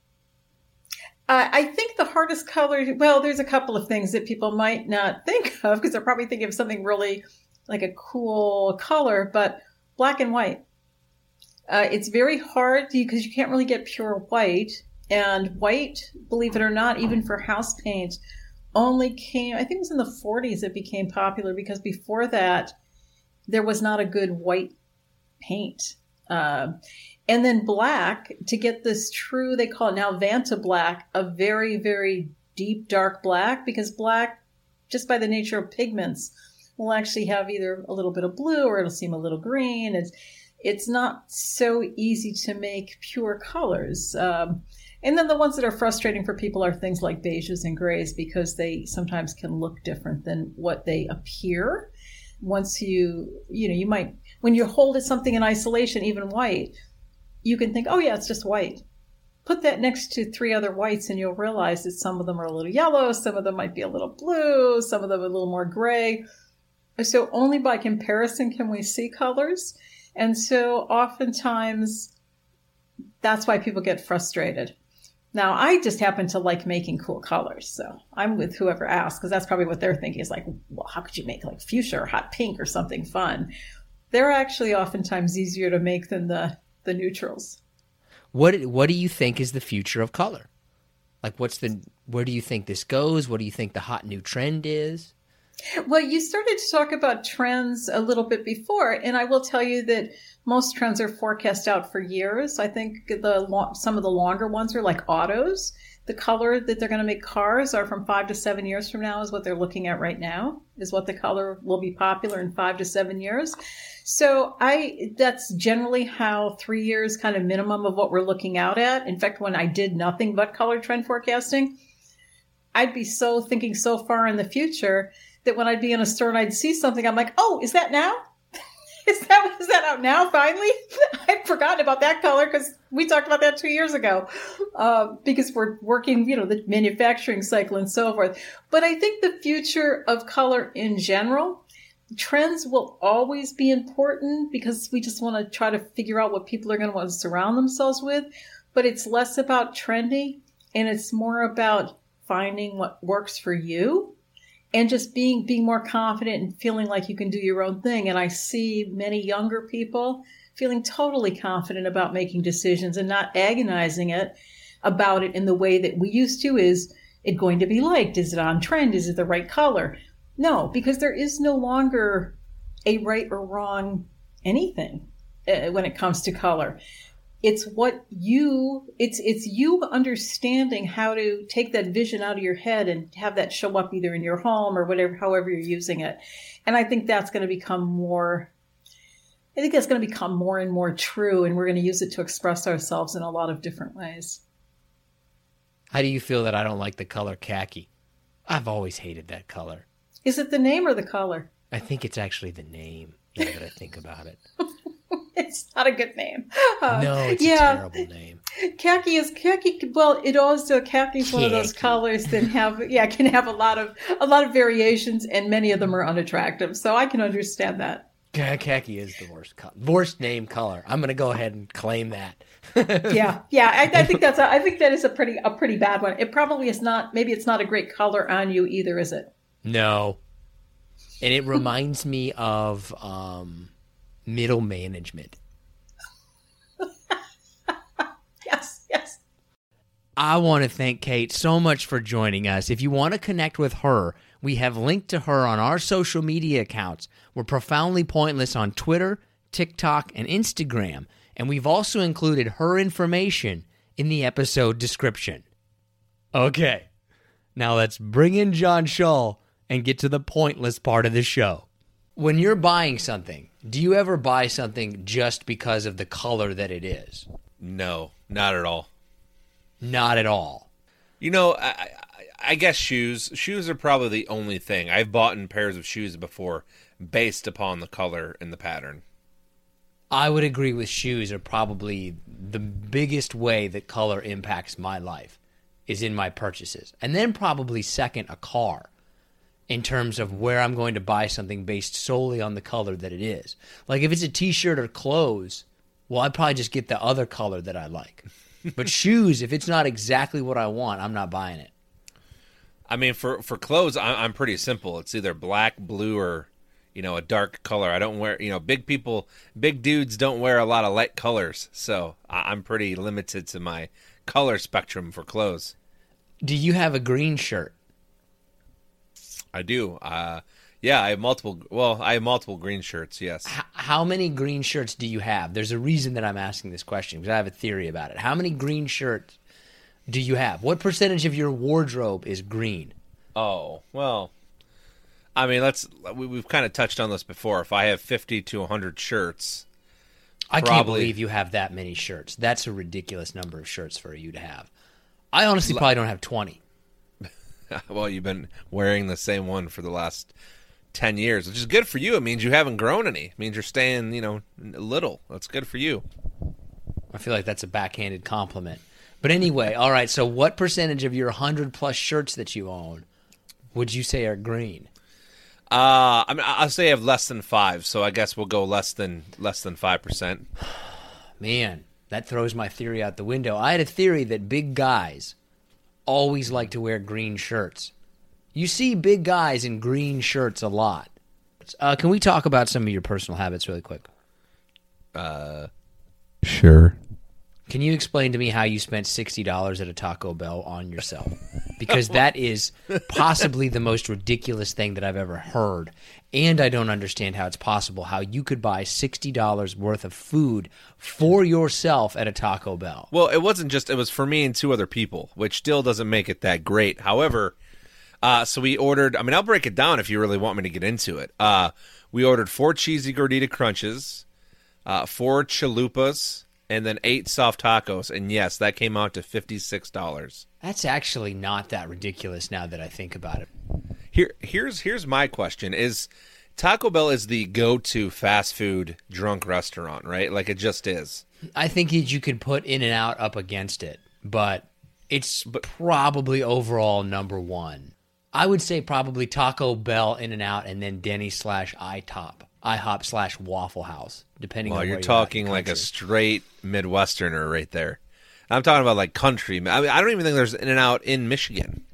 Uh, I think the hardest color, well, there's a couple of things that people might not think of because they're probably thinking of something really like a cool color, but black and white. Uh, it's very hard because you can't really get pure white. And white, believe it or not, even for house paint, only came, I think it was in the forties it became popular because before that, there was not a good white paint. Uh, and then black, to get this true, they call it now Vanta black, a very, very deep, dark black, because black, just by the nature of pigments, will actually have either a little bit of blue or it'll seem a little green. It's, it's not so easy to make pure colors. Um, and then the ones that are frustrating for people are things like beiges and grays because they sometimes can look different than what they appear. Once you, you know, you might, when you hold something in isolation, even white, you can think, oh yeah, it's just white. Put that next to three other whites and you'll realize that some of them are a little yellow, some of them might be a little blue, some of them are a little more gray. So only by comparison can we see colors. And so oftentimes that's why people get frustrated. Now, I just happen to like making cool colors. So I'm with whoever asks, because that's probably what they're thinking is like, well, how could you make like fuchsia or hot pink or something fun? They're actually oftentimes easier to make than the, the neutrals. What What do you think is the future of color? Like, what's the, where do you think this goes? What do you think the hot new trend is? Well, you started to talk about trends a little bit before, and I will tell you that most trends are forecast out for years. I think the some of the longer ones are like autos. The color that they're going to make cars are from five to seven years from now is what they're looking at right now, is what the color will be popular in five to seven years. So I that's generally how three years kind of minimum of what we're looking out at. In fact, when I did nothing but color trend forecasting, I'd be so thinking so far in the future that when I'd be in a store and I'd see something, I'm like, oh, is that now? Is that, is that out now, finally? I'd forgotten about that color because we talked about that two years ago uh, because we're working, you know, the manufacturing cycle and so forth. But I think the future of color in general, trends will always be important because we just want to try to figure out what people are going to want to surround themselves with. But it's less about trendy and it's more about finding what works for you. And just being being more confident and feeling like you can do your own thing. And I see many younger people feeling totally confident about making decisions and not agonizing it about it in the way that we used to. Is it going to be liked? Is it on trend? Is it the right color? No, because there is no longer a right or wrong anything uh, when it comes to color. It's what you, it's, it's you understanding how to take that vision out of your head and have that show up either in your home or whatever, however you're using it. And I think that's going to become more, I think that's going to become more and more true. And we're going to use it to express ourselves in a lot of different ways. How do you feel that I don't like the color khaki? I've always hated that color. Is it the name or the color? I think it's actually the name, now that I think about it. It's not a good name. Uh, no, it's yeah. a terrible name. Khaki is khaki. Well, it also khaki is one of those colors that have yeah can have a lot of a lot of variations, and many of them are unattractive. So I can understand that. Khaki is the worst color, worst name color. I'm going to go ahead and claim that. yeah, yeah. I, I think that's a, I think that is a pretty a pretty bad one. It probably is not. Maybe it's not a great color on you either, is it? No, and it reminds me of. Um, Middle management. yes, yes. I want to thank Kate so much for joining us. If you want to connect with her, we have linked to her on our social media accounts. We're Profoundly Pointless on Twitter, TikTok, and Instagram, and we've also included her information in the episode description. Okay, now let's bring in John Shull and get to the pointless part of the show. When you're buying something, do you ever buy something just because of the color that it is? No, not at all. Not at all. You know, I, I, I guess shoes. Shoes are probably the only thing. I've bought in pairs of shoes before based upon the color and the pattern. I would agree with shoes are probably the biggest way that color impacts my life is in my purchases. And then probably second, a car. In terms of where I'm going to buy something based solely on the color that it is. Like if it's a t-shirt or clothes, well, I'd probably just get the other color that I like. But shoes, if it's not exactly what I want, I'm not buying it. I mean, for, for clothes, I'm, I'm pretty simple. It's either black, blue, or, you know, a dark color. I don't wear, you know, big people, big dudes don't wear a lot of light colors. So I'm pretty limited to my color spectrum for clothes. Do you have a green shirt? I do. Uh, yeah, I have multiple. Well, I have multiple green shirts. Yes. H- how many green shirts do you have? There's a reason that I'm asking this question because I have a theory about it. How many green shirts do you have? What percentage of your wardrobe is green? Oh well, I mean, let's. We, we've kind of touched on this before. If I have fifty to one hundred shirts, I probably... can't believe you have that many shirts. That's a ridiculous number of shirts for you to have. I honestly probably don't have twenty. Well, you've been wearing the same one for the last ten years, which is good for you. It means you haven't grown any. It means you're staying, you know, little. That's good for you. I feel like that's a backhanded compliment. But anyway, all right, so what percentage of your one hundred plus shirts that you own would you say are green? Uh, I mean, I'll say I have less than five, so I guess we'll go less than less than five percent. Man, that throws my theory out the window. I had a theory that big guys always like to wear green shirts. You see big guys in green shirts a lot. Uh, can we talk about some of your personal habits really quick? Uh, sure. Can you explain to me how you spent sixty dollars at a Taco Bell on yourself? Because that is possibly the most ridiculous thing that I've ever heard. And I don't understand how it's possible how you could buy sixty dollars worth of food for yourself at a Taco Bell. Well, it wasn't just, it was for me and two other people, which still doesn't make it that great. However, uh, so we ordered, I mean, I'll break it down if you really want me to get into it. Uh, we ordered four cheesy gordita crunches, uh, four chalupas, and then eight soft tacos. And yes, that came out to fifty-six dollars. That's actually not that ridiculous now that I think about it. Here, here's here's my question: Is Taco Bell is the go-to fast food drunk restaurant, right? Like it just is. I think that you could put In-N-Out up against it, but it's but, probably overall number one. I would say probably Taco Bell, In-N-Out, and then Denny's slash ITOP, IHOP slash Waffle House, depending well, on where you're you're talking at in like country. a straight Midwesterner right there. I'm talking about like country. I mean, I don't even think there's In-N-Out in Michigan.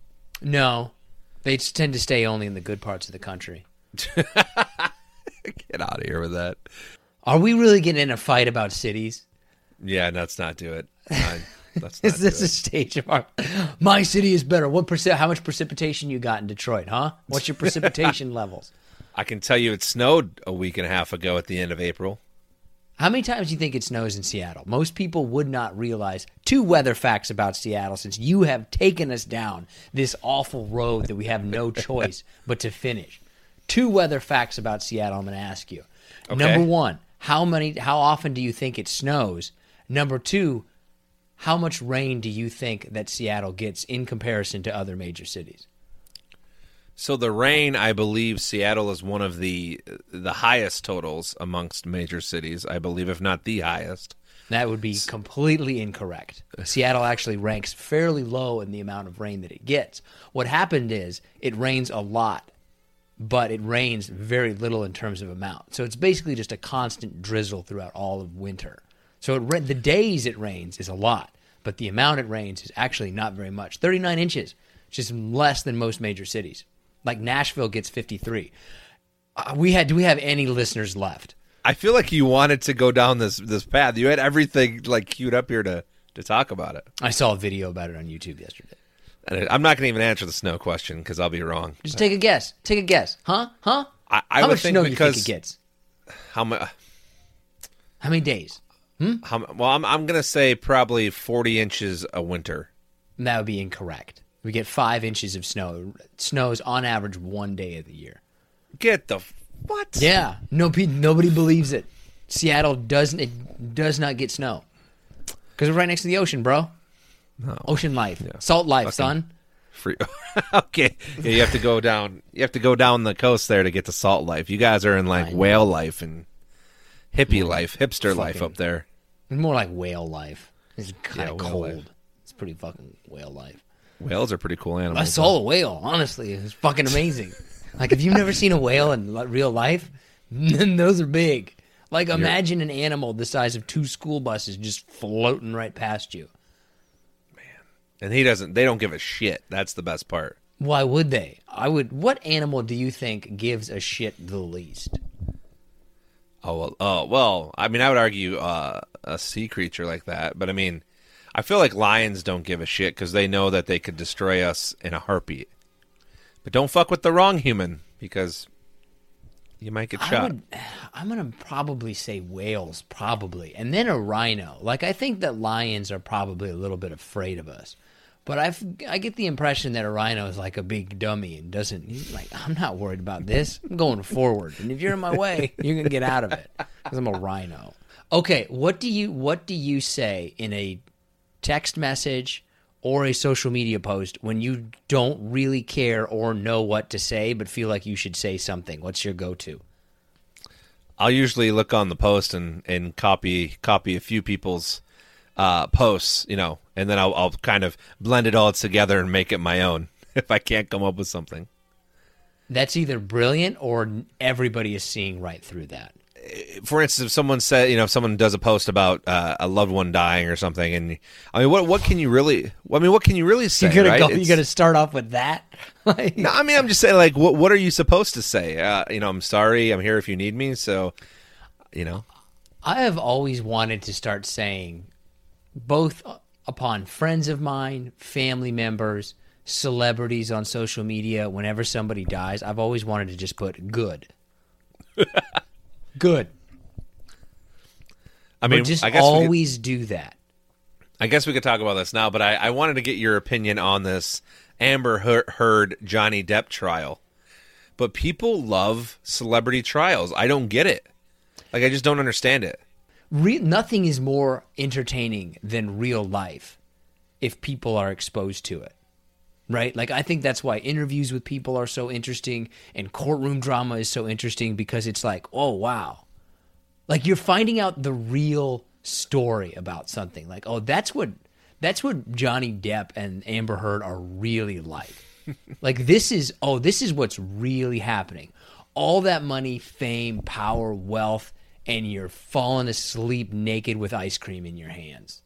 No, they just tend to stay only in the good parts of the country. Get out of here with that. Are we really getting in a fight about cities? Yeah, let's not do it. I, let's not Is this do a it. stage of our? My city is better. What percent? How much precipitation you got in Detroit? Huh? What's your precipitation levels? I can tell you it snowed a week and a half ago at the end of April. How many times do you think it snows in Seattle? Most people would not realize two weather facts about Seattle, since you have taken us down this awful road that we have no choice but to finish. Two weather facts about Seattle I'm going to ask you. Okay. Number one, how many? How often do you think it snows? Number two, how much rain do you think that Seattle gets in comparison to other major cities? So the rain, I believe Seattle is one of the the highest totals amongst major cities, I believe, if not the highest. That would be completely incorrect. Seattle actually ranks fairly low in the amount of rain that it gets. What happened is it rains a lot, but it rains very little in terms of amount. So it's basically just a constant drizzle throughout all of winter. So it, the days it rains is a lot, but the amount it rains is actually not very much. thirty-nine inches, which is less than most major cities. Like Nashville gets fifty-three. Uh, we had. Do we have any listeners left? I feel like you wanted to go down this this path. You had everything like queued up here to, to talk about it. I saw a video about it on YouTube yesterday. And I'm not going to even answer the snow question because I'll be wrong. Just take a guess. Take a guess. Huh? Huh? I, I How would much think snow do because you think it gets? how much? How many days? How, well, I'm I'm going to say probably forty inches a winter. And that would be incorrect. We get five inches of snow. It snows on average one day of the year. Get the what? Yeah, no, nobody believes it. Seattle doesn't. It does not get snow because we're right next to the ocean, bro. No. Ocean life, Yeah. salt life, Fucking son. Free. Okay, yeah, you have to go down. You have to go down the coast there to get to Salt Life. You guys are in like I know. whale life and hippie life, hipster life Fucking- up there. It's more like whale life. It's kind Yeah, of whale cold. life. It's pretty fucking whale life. Whales are pretty cool animals. I saw a whale. Honestly, it was fucking amazing. Like, if you've never seen a whale in li- real life, then those are big. Like, imagine an animal the size of two school buses just floating right past you. And he doesn't. They don't give a shit. That's the best part. Why would they? I would. What animal do you think gives a shit the least? Oh well. Oh well. I mean, I would argue uh, a sea creature like that. But I mean, I feel like lions don't give a shit because they know that they could destroy us in a heartbeat. But don't fuck with the wrong human because you might get I shot. would, I'm gonna probably say whales, probably, and then a rhino. Like, I think that lions are probably a little bit afraid of us. But I I get the impression that a rhino is like a big dummy and doesn't, he's like, I'm not worried about this. I'm going forward. And if you're in my way, you're going to get out of it because I'm a rhino. Okay, what do you what do you say in a text message or a social media post when you don't really care or know what to say but feel like you should say something? What's your go-to? I'll usually look on the post and, and copy copy a few people's uh, posts, you know, and then I'll, I'll kind of blend it all together and make it my own if I can't come up with something. That's either brilliant or everybody is seeing right through that. For instance, if someone said, you know, if someone does a post about uh, a loved one dying or something, and I mean, what what can you really? I mean, what can you really say? You gotta right? go. It's- You gotta start off with that. Like, No, I mean, I'm just saying, like, what what are you supposed to say? Uh, you know, I'm sorry, I'm here if you need me. So, you know, I have always wanted to start saying, both upon friends of mine, family members, celebrities on social media. Whenever somebody dies, I've always wanted to just put good. Good. I mean, but just I guess always we could, do that. I guess we could talk about this now, but I, I wanted to get your opinion on this Amber Heard Johnny Depp trial. But people love celebrity trials. I don't get it. Like, I just don't understand it. Re- nothing is more entertaining than real life if people are exposed to it, right? Like, I think that's why interviews with people are so interesting and courtroom drama is so interesting, because it's like, oh, wow. Like, you're finding out the real story about something. Like, oh, that's what that's what Johnny Depp and Amber Heard are really like. Like, this is, oh, this is what's really happening. All that money, fame, power, wealth, and you're falling asleep naked with ice cream in your hands.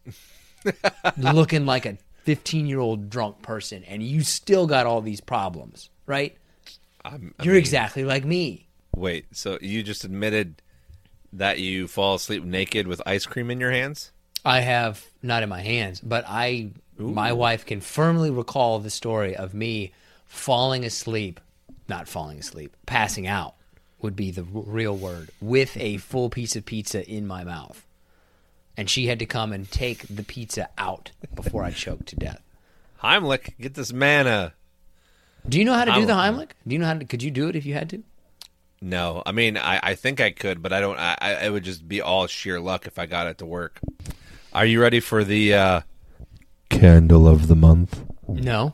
Looking like a fifteen-year-old drunk person, and you still got all these problems, right? I'm, I you're mean, exactly like me. Wait, so you just admitted that you fall asleep naked with ice cream in your hands? I have, not in my hands, but I, Ooh. my wife can firmly recall the story of me falling asleep, not falling asleep, passing out would be the r- real word, with a full piece of pizza in my mouth. And she had to come and take the pizza out before I choked to death. Heimlich, get this man a... Do you know how to do the Heimlich. Heimlich? Do you know how to, could you do it if you had to? No, I mean, I, I think I could, but I don't. I, I, it would just be all sheer luck if I got it to work. Are you ready for the uh, candle of the month? No.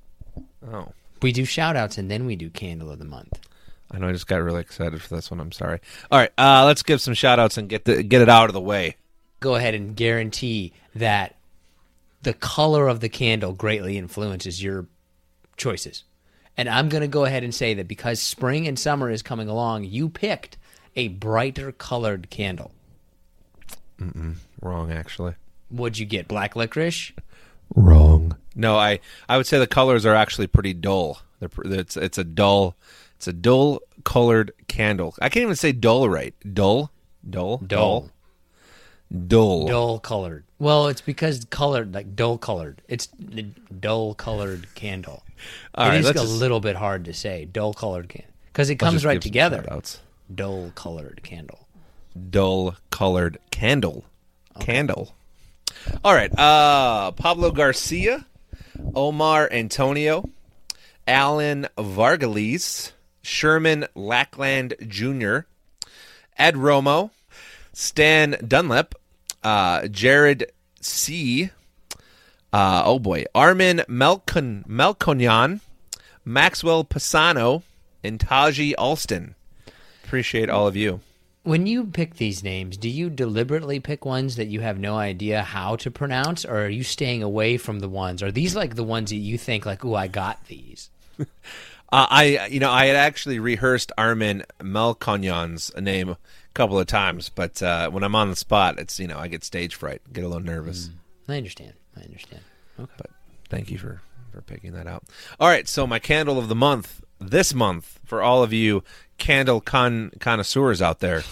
Oh, We do shout-outs and then we do Candle of the Month. I know. I just got really excited for this one. I'm sorry. All right, uh, let's give some shout-outs and get the, get it out of the way. Go ahead and guarantee that the color of the candle greatly influences your choices. And I'm going to go ahead and say that because spring and summer is coming along, you picked a brighter colored candle. Mm-mm, wrong, actually. What'd you get, black licorice? Wrong. No, I, I would say the colors are actually pretty dull. They're, it's it's a dull it's a dull colored candle. I can't even say dull right. Dull, dull, Dull. dull, Dull colored. Well, it's because colored, like dull colored. It's the dull colored candle. All it right, is let's a just- little bit hard to say, dull colored candle. Because it Let's comes just right give some together. shout-outs. Dull colored candle. Dull colored candle. Candle. All right. Uh, Pablo Garcia, Omar Antonio, Alan Vargales, Sherman Lackland Junior, Ed Romo, Stan Dunlap, uh, Jared C. Uh, oh boy, Armin Melkon Melkonyan, Maxwell Pisano, and Taji Alston. Appreciate all of you. When you pick these names, do you deliberately pick ones that you have no idea how to pronounce, or are you staying away from the ones? Are these like the ones that you think like, "Ooh, I got these"? Uh, I, you know, I had actually rehearsed Armin Melkonyan's name a couple of times, but uh, when I'm on the spot, it's, you know, I get stage fright, get a little nervous. I understand. I understand. Okay. But thank you for, for picking that out. All right, so my candle of the month this month for all of you candle con- connoisseurs out there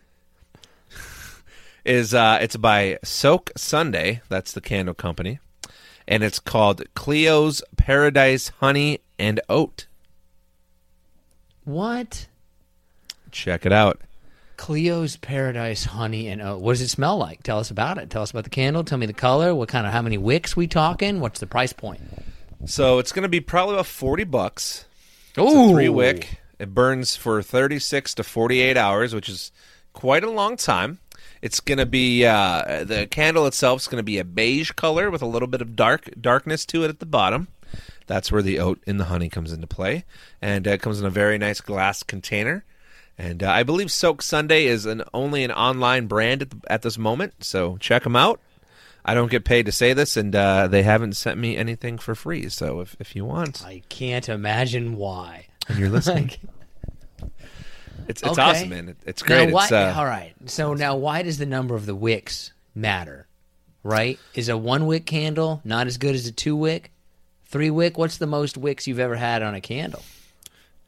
is uh, it's by Soak Sunday. That's the candle company, and it's called Cleo's Paradise Honey and Oat. What? Check it out. Cleo's Paradise Honey and Oat. What does it smell like? Tell us about it. Tell us about the candle. Tell me the color. What kind of, how many wicks we talking? What's the price point? So it's going to be probably about forty bucks. It's Ooh. a three wick. It burns for thirty-six to forty-eight hours, which is quite a long time. It's going to be, uh, the candle itself is going to be a beige color with a little bit of dark darkness to it at the bottom. That's where the oat in the honey comes into play. And uh, it comes in a very nice glass container. And uh, I believe Soak Sunday is an only an online brand at, the, at this moment, so check them out. I don't get paid to say this, and uh, they haven't sent me anything for free. So if, if you want, I can't imagine why. and you're listening, Like, it's it's okay. awesome, man. It, it's great. Now, why, It's, uh, all right. So now why does the number of the wicks matter, right? Is a one-wick candle not as good as a two-wick? Three-wick? What's the most wicks you've ever had on a candle?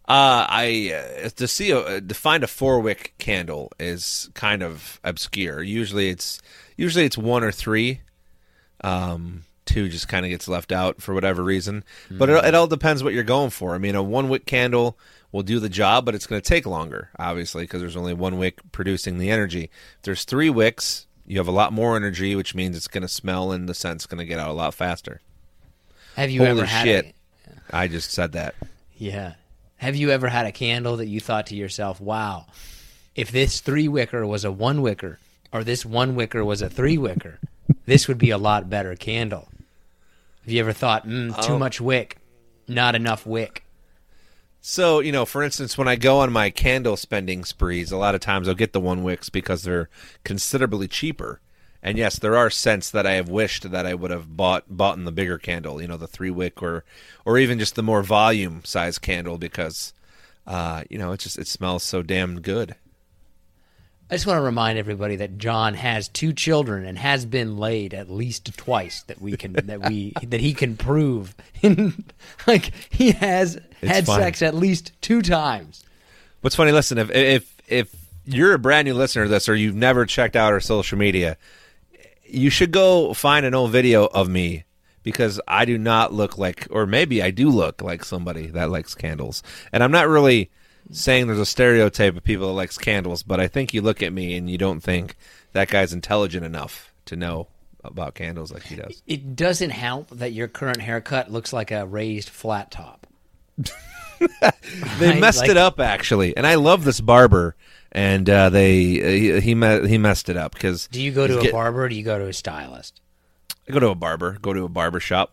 Uh, I uh, to see a, to find a four wick candle is kind of obscure. Usually it's usually it's one or three. Um, two just kind of gets left out for whatever reason. Mm. But it, it all depends what you're going for. I mean, a one wick candle will do the job, but it's going to take longer, obviously, because there's only one wick producing the energy. If there's three wicks, you have a lot more energy, which means it's going to smell and the scent's going to get out a lot faster. Have you Holy ever had shit! A... I just said that. Yeah. Have you ever had a candle that you thought to yourself, wow, if this three wicker was a one wicker or this one wicker was a three wicker, this would be a lot better candle? Have you ever thought, mm, too oh. much wick, not enough wick? So, you know, for instance, when I go on my candle spending sprees, a lot of times I'll get the one wicks because they're considerably cheaper. And yes, there are scents that I have wished that I would have bought bought in the bigger candle, you know, the three wick or or even just the more volume size candle because, uh, you know, it just it smells so damn good. I just want to remind everybody that John has two children and has been laid at least twice that we can that we that he can prove. Like he has It's had fine. sex at least two times. What's funny? Listen, if if if you're a brand new listener to this or you've never checked out our social media, you should go find an old video of me because I do not look like, or maybe I do look like somebody that likes candles. And I'm not really saying there's a stereotype of people that likes candles, but I think you look at me and you don't think that guy's intelligent enough to know about candles like he does. It doesn't help that your current haircut looks like a raised flat top. They Right? messed Like- it up actually, and I love this barber. And uh, they uh, he he, me- he messed it up because Do you go to a get, barber or do you go to a stylist? I go to a barber, go to a barber shop.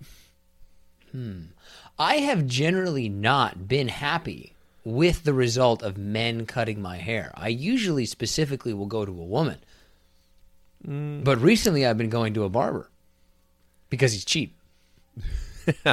I have generally not been happy with the result of men cutting my hair. I usually specifically will go to a woman. Mm. But recently I've been going to a barber because he's cheap. Uh,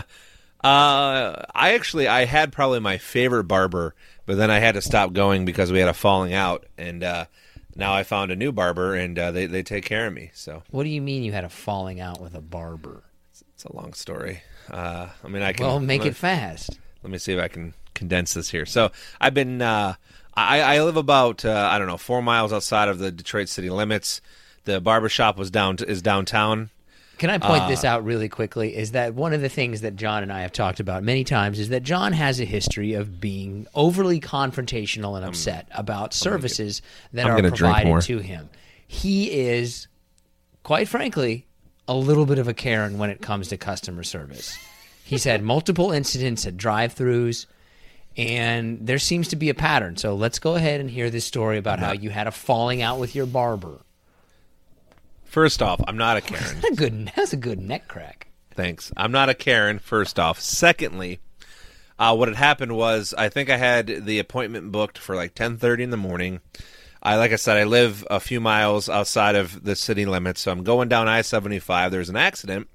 I actually I had probably my favorite barber, but then I had to stop going because we had a falling out, and uh, now I found a new barber, and uh, they they take care of me. So What do you mean you had a falling out with a barber? it's a long story. Uh, I mean, I can Well, make let, it fast. Let me see if I can condense this here. So I've been uh, I I live about uh, I don't know four miles outside of the Detroit city limits. The barber shop was down is downtown. Can I point Uh, this out really quickly? Is that one of the things that John and I have talked about many times is that John has a history of being overly confrontational and upset about services that I'm are gonna drink provided more. to him. He is, quite frankly, a little bit of a Karen when it comes to customer service. He's had multiple incidents at drive-thrus, and there seems to be a pattern. So let's go ahead and hear this story about how you had a falling out with your barber. First off, I'm not a Karen. That's a good, that's a good neck crack. Thanks. I'm not a Karen, first off. Secondly, uh, what had happened was I think I had the appointment booked for like ten thirty in the morning. I, like I said, I live a few miles outside of the city limits, so I'm going down I seventy-five. There's an accident.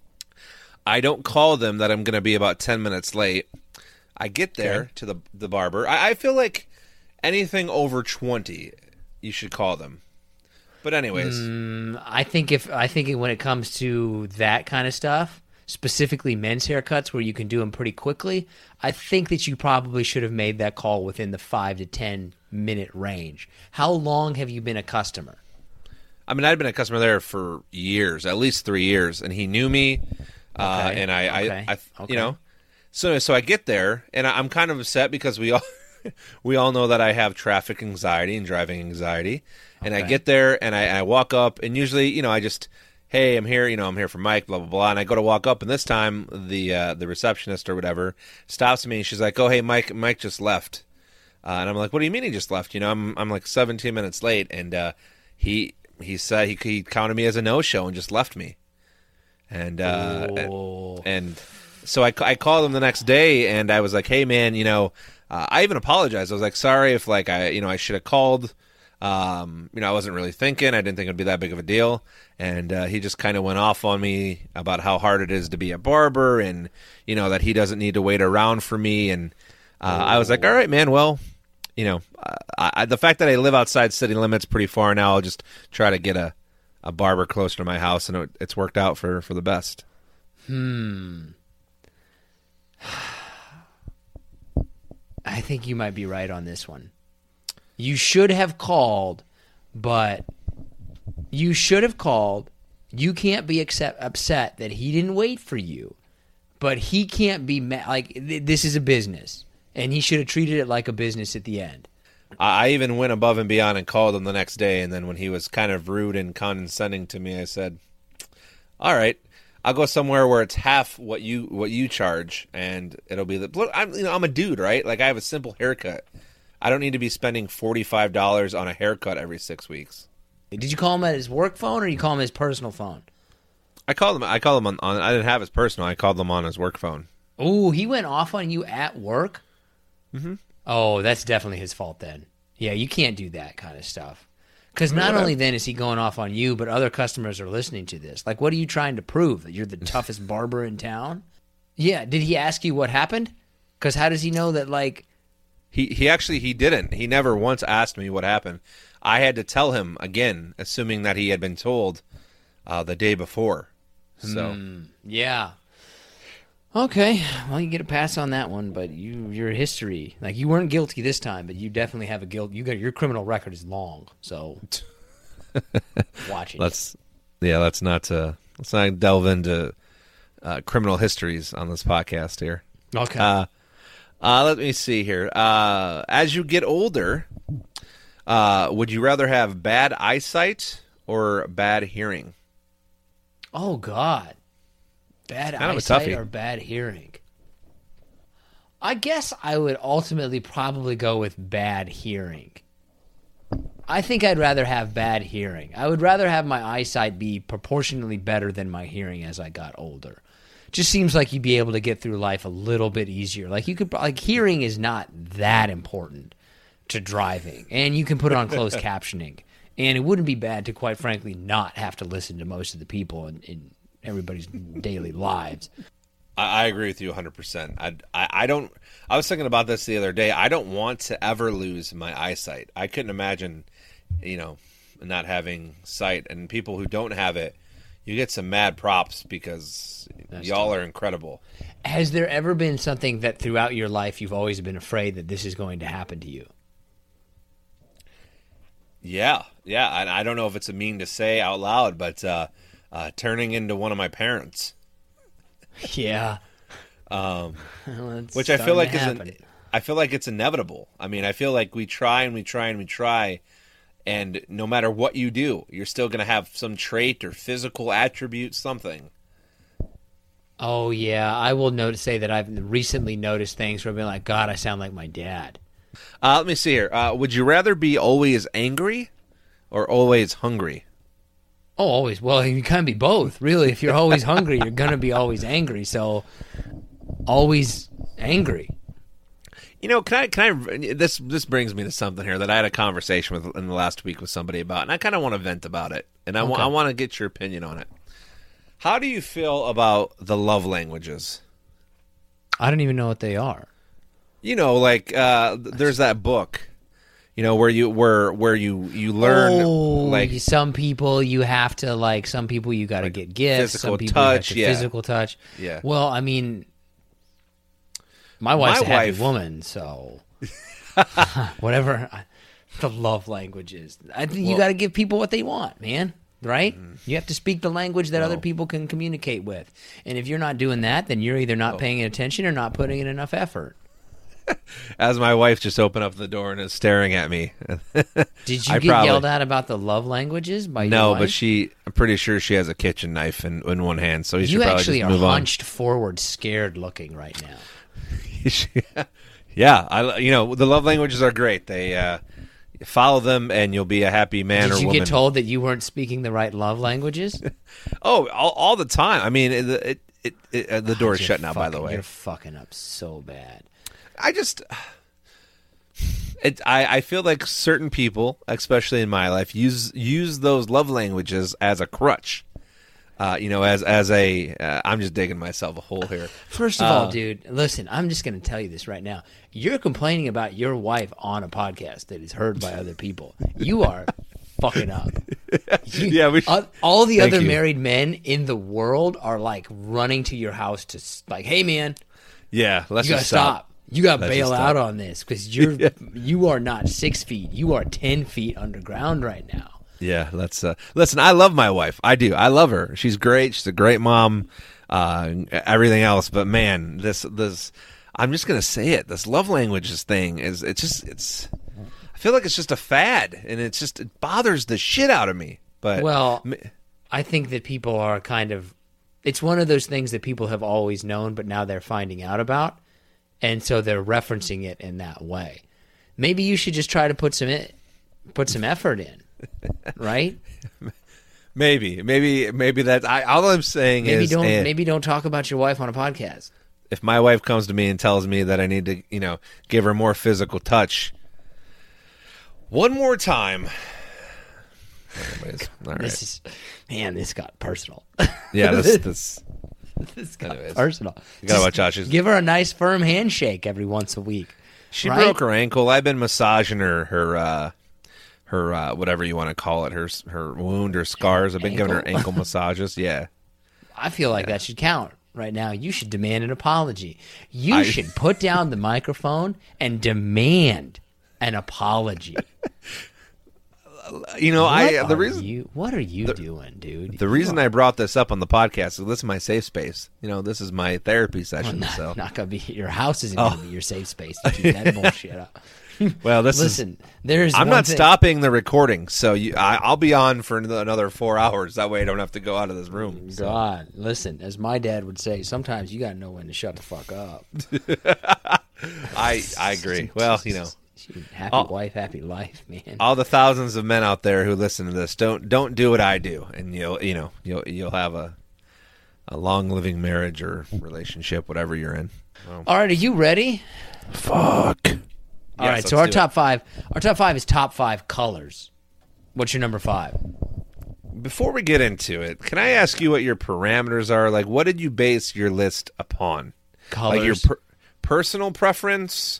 I don't call them that I'm going to be about ten minutes late. I get there Okay. to the the barber. I, I feel like anything over twenty, you should call them. But anyways, I think if I think when it comes to that kind of stuff, specifically men's haircuts where you can do them pretty quickly, I think that you probably should have made that call within the five to ten minute range. How long have you been a customer? I mean, I'd been a customer there for years, at least three years, and he knew me. Uh, Okay, and I, okay, I, I okay. you know, so so I get there, and I, I'm kind of upset because we all we all know that I have traffic anxiety and driving anxiety, and I Okay. get there and I, I walk up, and usually, you know, I just, hey, I'm here, you know, I'm here for Mike, blah blah blah, and I go to walk up, and this time the uh, the receptionist or whatever stops me, and she's like, oh, hey, Mike, Mike just left, uh, and I'm like, what do you mean he just left? You know, I'm I'm like seventeen minutes late, and uh, he he said he he counted me as a no show and just left me. And uh, Oh. and so I, I called him the next day, and I was like, "Hey, man, you know, uh, I even apologized. I was like, sorry if like I, you know, I should have called. Um, you know, I wasn't really thinking. I didn't think it'd be that big of a deal." And uh, he just kind of went off on me about how hard it is to be a barber, and you know that he doesn't need to wait around for me. And uh, I was like, "All right, man. Well, you know, I, I, the fact that I live outside city limits pretty far now, I'll just try to get a." a barber closer to my house, and it, it's worked out for, for the best. Hmm. I think you might be right on this one. You should have called, but you should have called. You can't be accept, upset that he didn't wait for you, but he can't be mad. Like, th- this is a business, and he should have treated it like a business at the end. I even went above and beyond and called him the next day, and then when he was kind of rude and condescending to me, I said, all right, I'll go somewhere where it's half what you what you charge, and it'll be the. Look, I'm you know I'm a dude, right? Like I have a simple haircut. I don't need to be spending forty-five dollars on a haircut every six weeks. Did you call him at his work phone, or you call him his personal phone? I called him. I called him on, on. I didn't have his personal. I called him on his work phone. Oh, he went off on you at work? Mm-hmm. Oh, that's definitely his fault then. Yeah, you can't do that kind of stuff. Because not Whatever. only then is he going off on you, but other customers are listening to this. Like, what are you trying to prove? That you're the toughest barber in town? Yeah, did he ask you what happened? Because how does he know that, like... He he actually, he didn't. He never once asked me what happened. I had to tell him, again, assuming that he had been told uh, the day before. So, Mm, yeah. Okay, well, you get a pass on that one, but you your history, like, you weren't guilty this time, but you definitely have a guilt. You got your criminal record is long, so watch it. let's yeah, let's not uh, let's not delve into uh, criminal histories on this podcast here. Okay. Uh, uh, let me see here. Uh, as you get older, uh, would you rather have bad eyesight or bad hearing? Oh, God. Bad Kind of a eyesight toughie. or bad hearing? I guess I would ultimately probably go with bad hearing. I think I'd rather have bad hearing. I would rather have my eyesight be proportionally better than my hearing as I got older. Just seems like you'd be able to get through life a little bit easier. Like you could, like hearing is not that important to driving, and you can put on closed captioning, and it wouldn't be bad to, quite frankly, not have to listen to most of the people in, in everybody's daily lives. I, I agree with you one hundred percent. I, I, I don't. I was thinking about this the other day. I don't want to ever lose my eyesight. I couldn't imagine, you know, not having sight. And people who don't have it, you get some mad props because That's y'all tough. are incredible. Has there ever been something that throughout your life you've always been afraid that this is going to happen to you? Yeah, yeah. I, I don't know if it's a mean to say out loud, but uh, uh, turning into one of my parents. Yeah. Um, Well, it's which I feel starting like to is an, happen. I feel like it's inevitable. I mean, I feel like we try and we try and we try, and no matter what you do, you're still going to have some trait or physical attribute, something. Oh, yeah. I will notice, say that I've recently noticed things where I've been like, God, I sound like my dad. Uh, let me see here. Uh, would you rather be always angry or always hungry? Oh, always. Well, you kind of be both, really. If you're always hungry, you're going to be always angry. So, always angry. You know, can I? Can I? This this brings me to something here that I had a conversation with in the last week with somebody about, and I kind of want to vent about it, and I, wa- Okay. I want to get your opinion on it. How do you feel about the love languages? I don't even know what they are. You know, like uh, th- there's that book, you know, where you where where you you learn oh, like some people you have to, like, some people you got to get gifts. physical Some people touch, you have to yeah. physical touch. Yeah. Well, I mean, my wife's My a happy wife- woman, so whatever the love language is. I think you Well- got to give people what they want, man. Right? You have to speak the language that other No. people can communicate with. And if you're not doing that, then you're either not paying attention or not putting in enough effort. as my wife just opened up the door and is staring at me. Did you I get probably- yelled at about the love languages by your No, wife? but she, I'm pretty sure she has a kitchen knife in, in one hand, so you, should You probably actually just are move on. hunched forward, scared looking right now. Yeah, I, you know, the love languages are great. They uh, follow them, and you'll be a happy man Did or you woman. get told that you weren't speaking the right love languages? Oh, all, all the time. I mean, it, it, it, it, uh, the door is You're shut now. By the fucking- way, You're fucking up so bad. I just, it, I, I feel like certain people, especially in my life, use use those love languages as a crutch. Uh, you know, as as a, uh, I'm just digging myself a hole here. First of all, Uh, dude, listen, I'm just going to tell you this right now. You're complaining about your wife on a podcast that is heard by other people. You are fucking up. You- Yeah, we- all, all the Thank other you. married men in the world are like running to your house to s- like, hey man, Yeah, let's you gotta just stop. stop. You got to That's bail just out tough. on this because you're Yeah. you are not six feet. You are ten feet underground right now. Yeah, that's uh, listen. I love my wife. I do. I love her. She's great. She's a great mom. Uh, everything else, but man, this this. I'm just gonna say it. This love languages thing is. It's just. It's. I feel like it's just a fad, and it's just it bothers the shit out of me. But Well, I think that people are kind of. It's one of those things that people have always known, but now they're finding out about. And so they're referencing it in that way. Maybe you should just try to put some in, put some effort in, right? maybe, maybe, maybe that. I all I'm saying Maybe is, don't eh, maybe don't talk about your wife on a podcast. if my wife comes to me and tells me that I need to, you know, give her more physical touch, one more time. Anyways, all right. This is man, this got personal. Yeah, this this. this got Anyways. personal. You gotta Just watch out. She's, give her a nice firm handshake every once a week. she right? broke her ankle. I've been massaging her her uh, her uh, whatever you want to call it, her her wound or scars. I've been giving her Ankle? ankle massages. Yeah. I feel like that should count right now. You should demand an apology. You I- should put down the microphone and demand an apology. You know, What I are the reason you what are you doing, dude? the reason I brought this up on the podcast is this is my safe space. You know, this is my therapy session. not, so not gonna be your house isn't Oh. gonna be your safe space to keep that bullshit up. well, this is. Listen, there's I'm one not thing- stopping the recording, so you, I, I'll be on for another four hours. That way, I don't have to go out of this room. So. God, listen, as my dad would say, sometimes you gotta know when to shut the fuck up. I I agree. Well, you know, Happy Oh. wife, happy life, man. all the thousands of men out there who listen to this, don't don't do what I do, and you'll you know you'll you'll have a a long living marriage or relationship, whatever you're in. Well, All right, are you ready? fuck. All right, so our top five, our top five is top five colors. What's your number five? Before we get into it, can I ask you what your parameters are? Like, what did you base your list upon? Colors. Like your per- personal preference?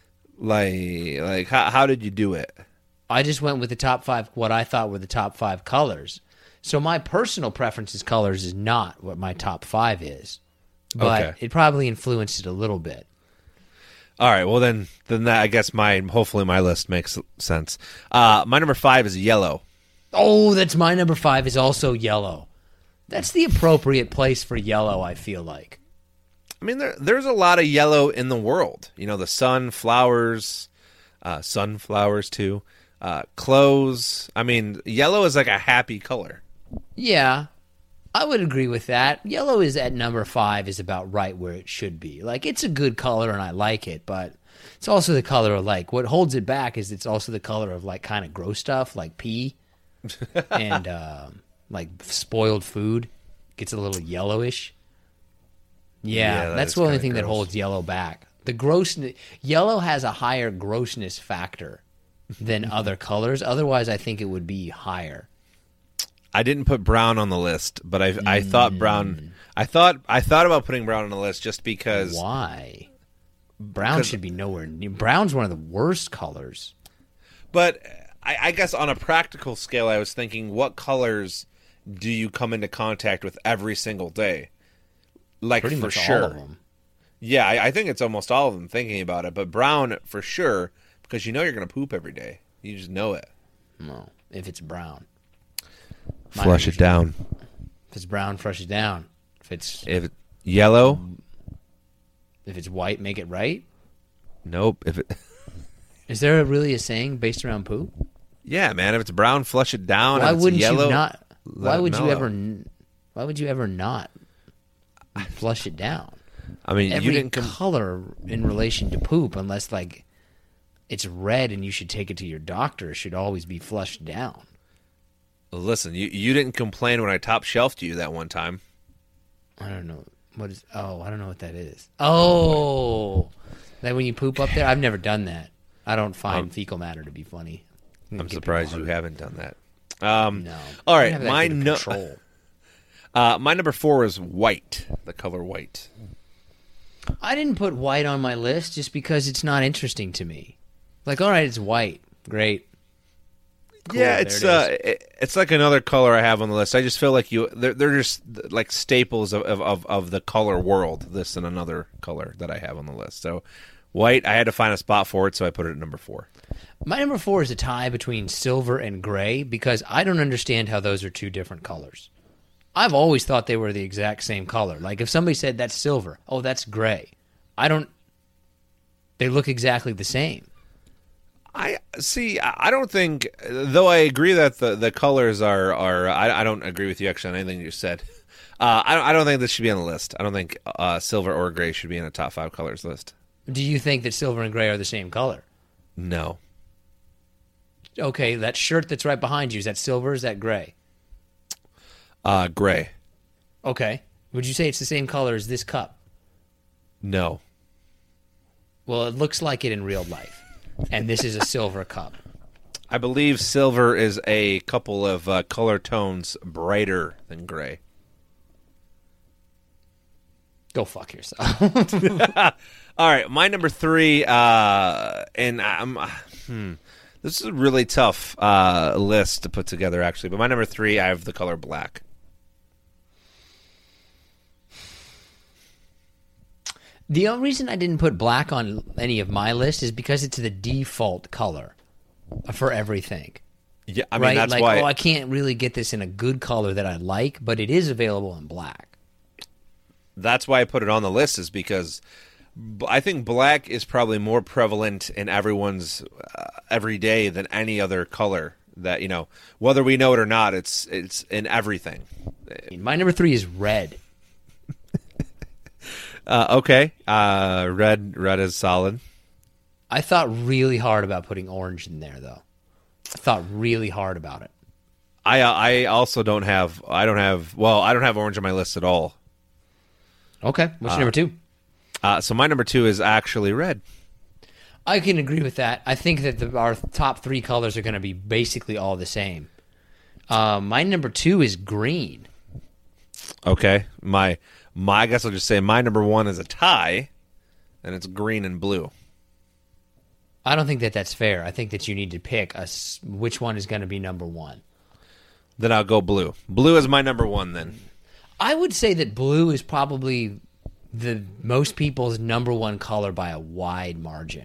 Like, like how how did you do it? I just went with the top five, what I thought were the top five colors. So my personal preferences colors is not what my top five is, but Okay. it probably influenced it a little bit. All right, well then, then that, I guess my hopefully my list makes sense. Uh, my number five is yellow. Oh, that's my number five is also yellow. That's the appropriate place for yellow, I feel like. I mean, there, there's a lot of yellow in the world. You know, the sun, flowers, uh, sunflowers too, uh, clothes. I mean, yellow is like a happy color. Yeah, I would agree with that. Yellow is at number five is about right where it should be. Like, it's a good color and I like it, but it's also the color of, like, what holds it back is it's also the color of, like, kind of gross stuff, like pee and, um, like, spoiled food. Gets a little yellowish. Yeah, Yeah, that that's is the only kinda thing that gross. holds yellow back. The grossness, yellow has a higher grossness factor than other colors. Otherwise, I think it would be higher. I didn't put brown on the list, but I I thought brown. I thought I thought about putting brown on the list just because. Why? Brown Because- should be nowhere near. Brown's one of the worst colors. But I, I guess on a practical scale, I was thinking, what colors do you come into contact with every single day? Like Pretty for much sure. all of them. Yeah, I, I think it's almost all of them thinking about it, but brown for sure because you know you're going to poop every day. You just know it. No, if it's brown. Mine Flush it usually- down. If it's brown, flush it down. If it's If it, yellow, if it's white, make it right. nope. If it, Is there really a saying based around poop? yeah, man. If it's brown, flush it down. Why if it's wouldn't yellow, you not? let Why it would you mellow. ever? n- Why would you ever not flush it down? I mean, Every you didn't. Com- color in relation to poop, unless like it's red and you should take it to your doctor, should always be flushed down. listen, you you didn't complain when I top shelved you that one time. I don't know what is. Oh, I don't know what that is. Oh, that when you poop up there. I've never done that. I don't find Um, fecal matter to be funny. I'm Get surprised people you hurt. haven't done that. Um, No. All I right, have that my good of no- control. uh, my number four is white. The color white. I didn't put white on my list just because it's not interesting to me. Like, all right, it's white. Great. Cool, yeah, there it's it uh, it, it's like another color I have on the list. I just feel like you they're they're just like staples of of, of, of the color world. This and another color that I have on the list. So White, I had to find a spot for it, so I put it at number four. My number four is a tie between silver and gray because I don't understand how those are two different colors. I've always thought they were the exact same color. Like if somebody said that's silver, oh, that's gray. I don't. They look exactly the same. I see. I don't think, though. I agree that the, the colors are are. I, I don't agree with you actually on anything you said. Uh, I don't. I don't think this should be on the list. I don't think uh, silver or gray should be in a top five colors list. Do you think that silver and gray are the same color? No. Okay, that shirt that's right behind you, is that silver or is that gray? Uh, gray. Okay. Would you say it's the same color as this cup? No. Well, it looks like it in real life. And this is a silver cup. I believe silver is a couple of uh, color tones brighter than gray. Go fuck yourself. All right, my number three, uh, and I'm... Hmm. This is a really tough uh, list to put together, actually. But my number three, I have the color black. The only reason I didn't put black on any of my list is because it's the default color for everything. Yeah, I mean, right? that's like, why... oh, I can't really get this in a good color that I like, but it is available in black. That's why I put it on the list, is because I think black is probably more prevalent in everyone's uh, every day than any other color. That, you know, whether we know it or not, it's it's in everything. My number three is red. uh, okay, uh, red red is solid. I thought really hard about putting orange in there, though. I thought really hard about it. I I also don't have I don't have well I don't have orange on my list at all. Okay, what's your uh, number two? Uh, so my number two is actually red. I can agree with that. I think that the, our top three colors are going to be basically all the same. Uh, my number two is green. Okay, my my I guess I'll just say my number one is a tie, and it's green and blue. I don't think that that's fair. I think that you need to pick a, which one is going to be number one. Then I'll go blue. Blue is my number one. Then I would say that blue is probably the most people's number one color by a wide margin.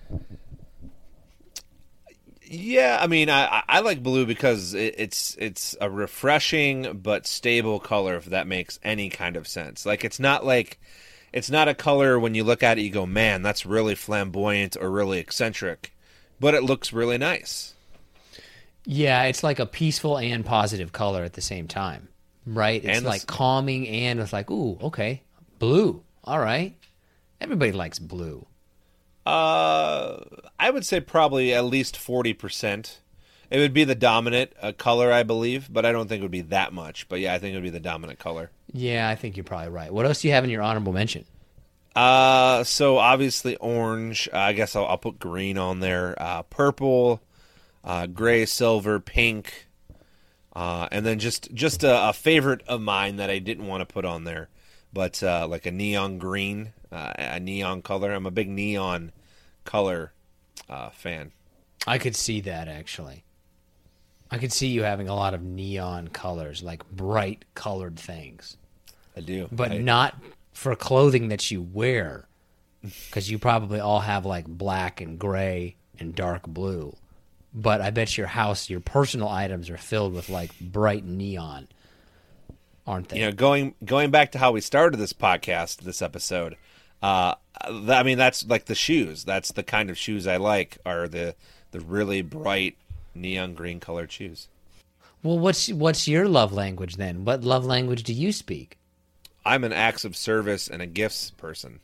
Yeah, I mean, I, I like blue because it, it's it's a refreshing but stable color, if that makes any kind of sense. Like, it's not like it's not a color when you look at it you go, man, that's really flamboyant or really eccentric, but it looks really nice. Yeah, it's like a peaceful and positive color at the same time, right? It's and like the, calming and it's like, ooh, okay, blue, all right. Everybody likes blue. Uh, I would say probably at least forty percent. It would be the dominant uh, color, I believe, but I don't think it would be that much. But yeah, I think it would be the dominant color. Yeah, I think you're probably right. What else do you have in your honorable mention? Uh, so obviously orange. Uh, I guess I'll, I'll put green on there. Uh, purple, uh, gray, silver, pink, uh, and then just just a, a favorite of mine that I didn't want to put on there, but uh, like a neon green, uh, a neon color. I'm a big neon color uh, fan. I could see that, actually. I could see you having a lot of neon colors, like bright colored things. I do. But I... not for clothing that you wear, because you probably all have like black and gray and dark blue. But I bet your house, your personal items are filled with like bright neon, aren't they? You know, going going back to how we started this podcast, this episode, uh, I mean, that's like the shoes. That's the kind of shoes I like, are the the really bright neon green colored shoes. Well, what's what's your love language then? What love language do you speak? I'm an acts of service and a gifts person.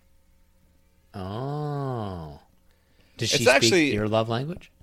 Oh. Does she it's speak actually... your love language?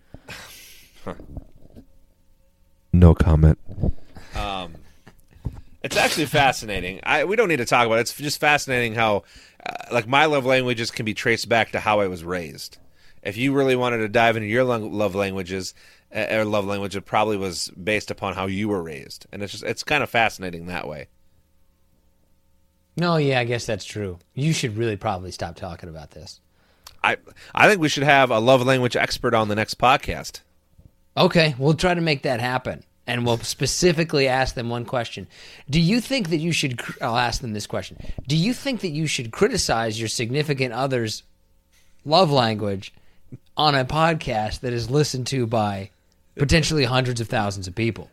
No comment. Um, it's actually fascinating. I we don't need to talk about it. It's just fascinating how, uh, like, my love languages can be traced back to how I was raised. If you really wanted to dive into your love languages, uh, or love language, it probably was based upon how you were raised, and it's just it's kind of fascinating that way. No, yeah, I guess that's true. You should really probably stop talking about this. I I think we should have a love language expert on the next podcast. Okay, we'll try to make that happen. And we'll specifically ask them one question. Do you think that you should, I'll ask them this question. Do you think that you should criticize your significant other's love language on a podcast that is listened to by potentially hundreds of thousands of people.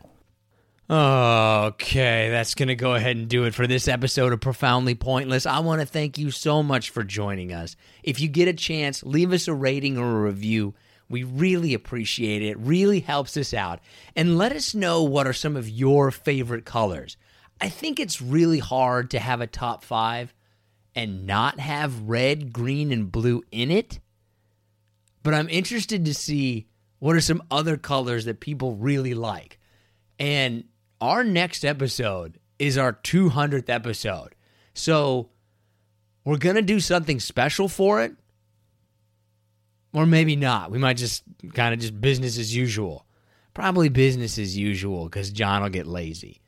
Okay, that's going to go ahead and do it for this episode of Profoundly Pointless. I want to thank you so much for joining us. If you get a chance, leave us a rating or a review. We really appreciate it. It really helps us out. And let us know what are some of your favorite colors. I think it's really hard to have a top five and not have red, green, and blue in it. But I'm interested to see what are some other colors that people really like. And our next episode is our two hundredth episode. So we're going to do something special for it. Or maybe not. We might just kind of just business as usual. Probably business as usual because John will get lazy.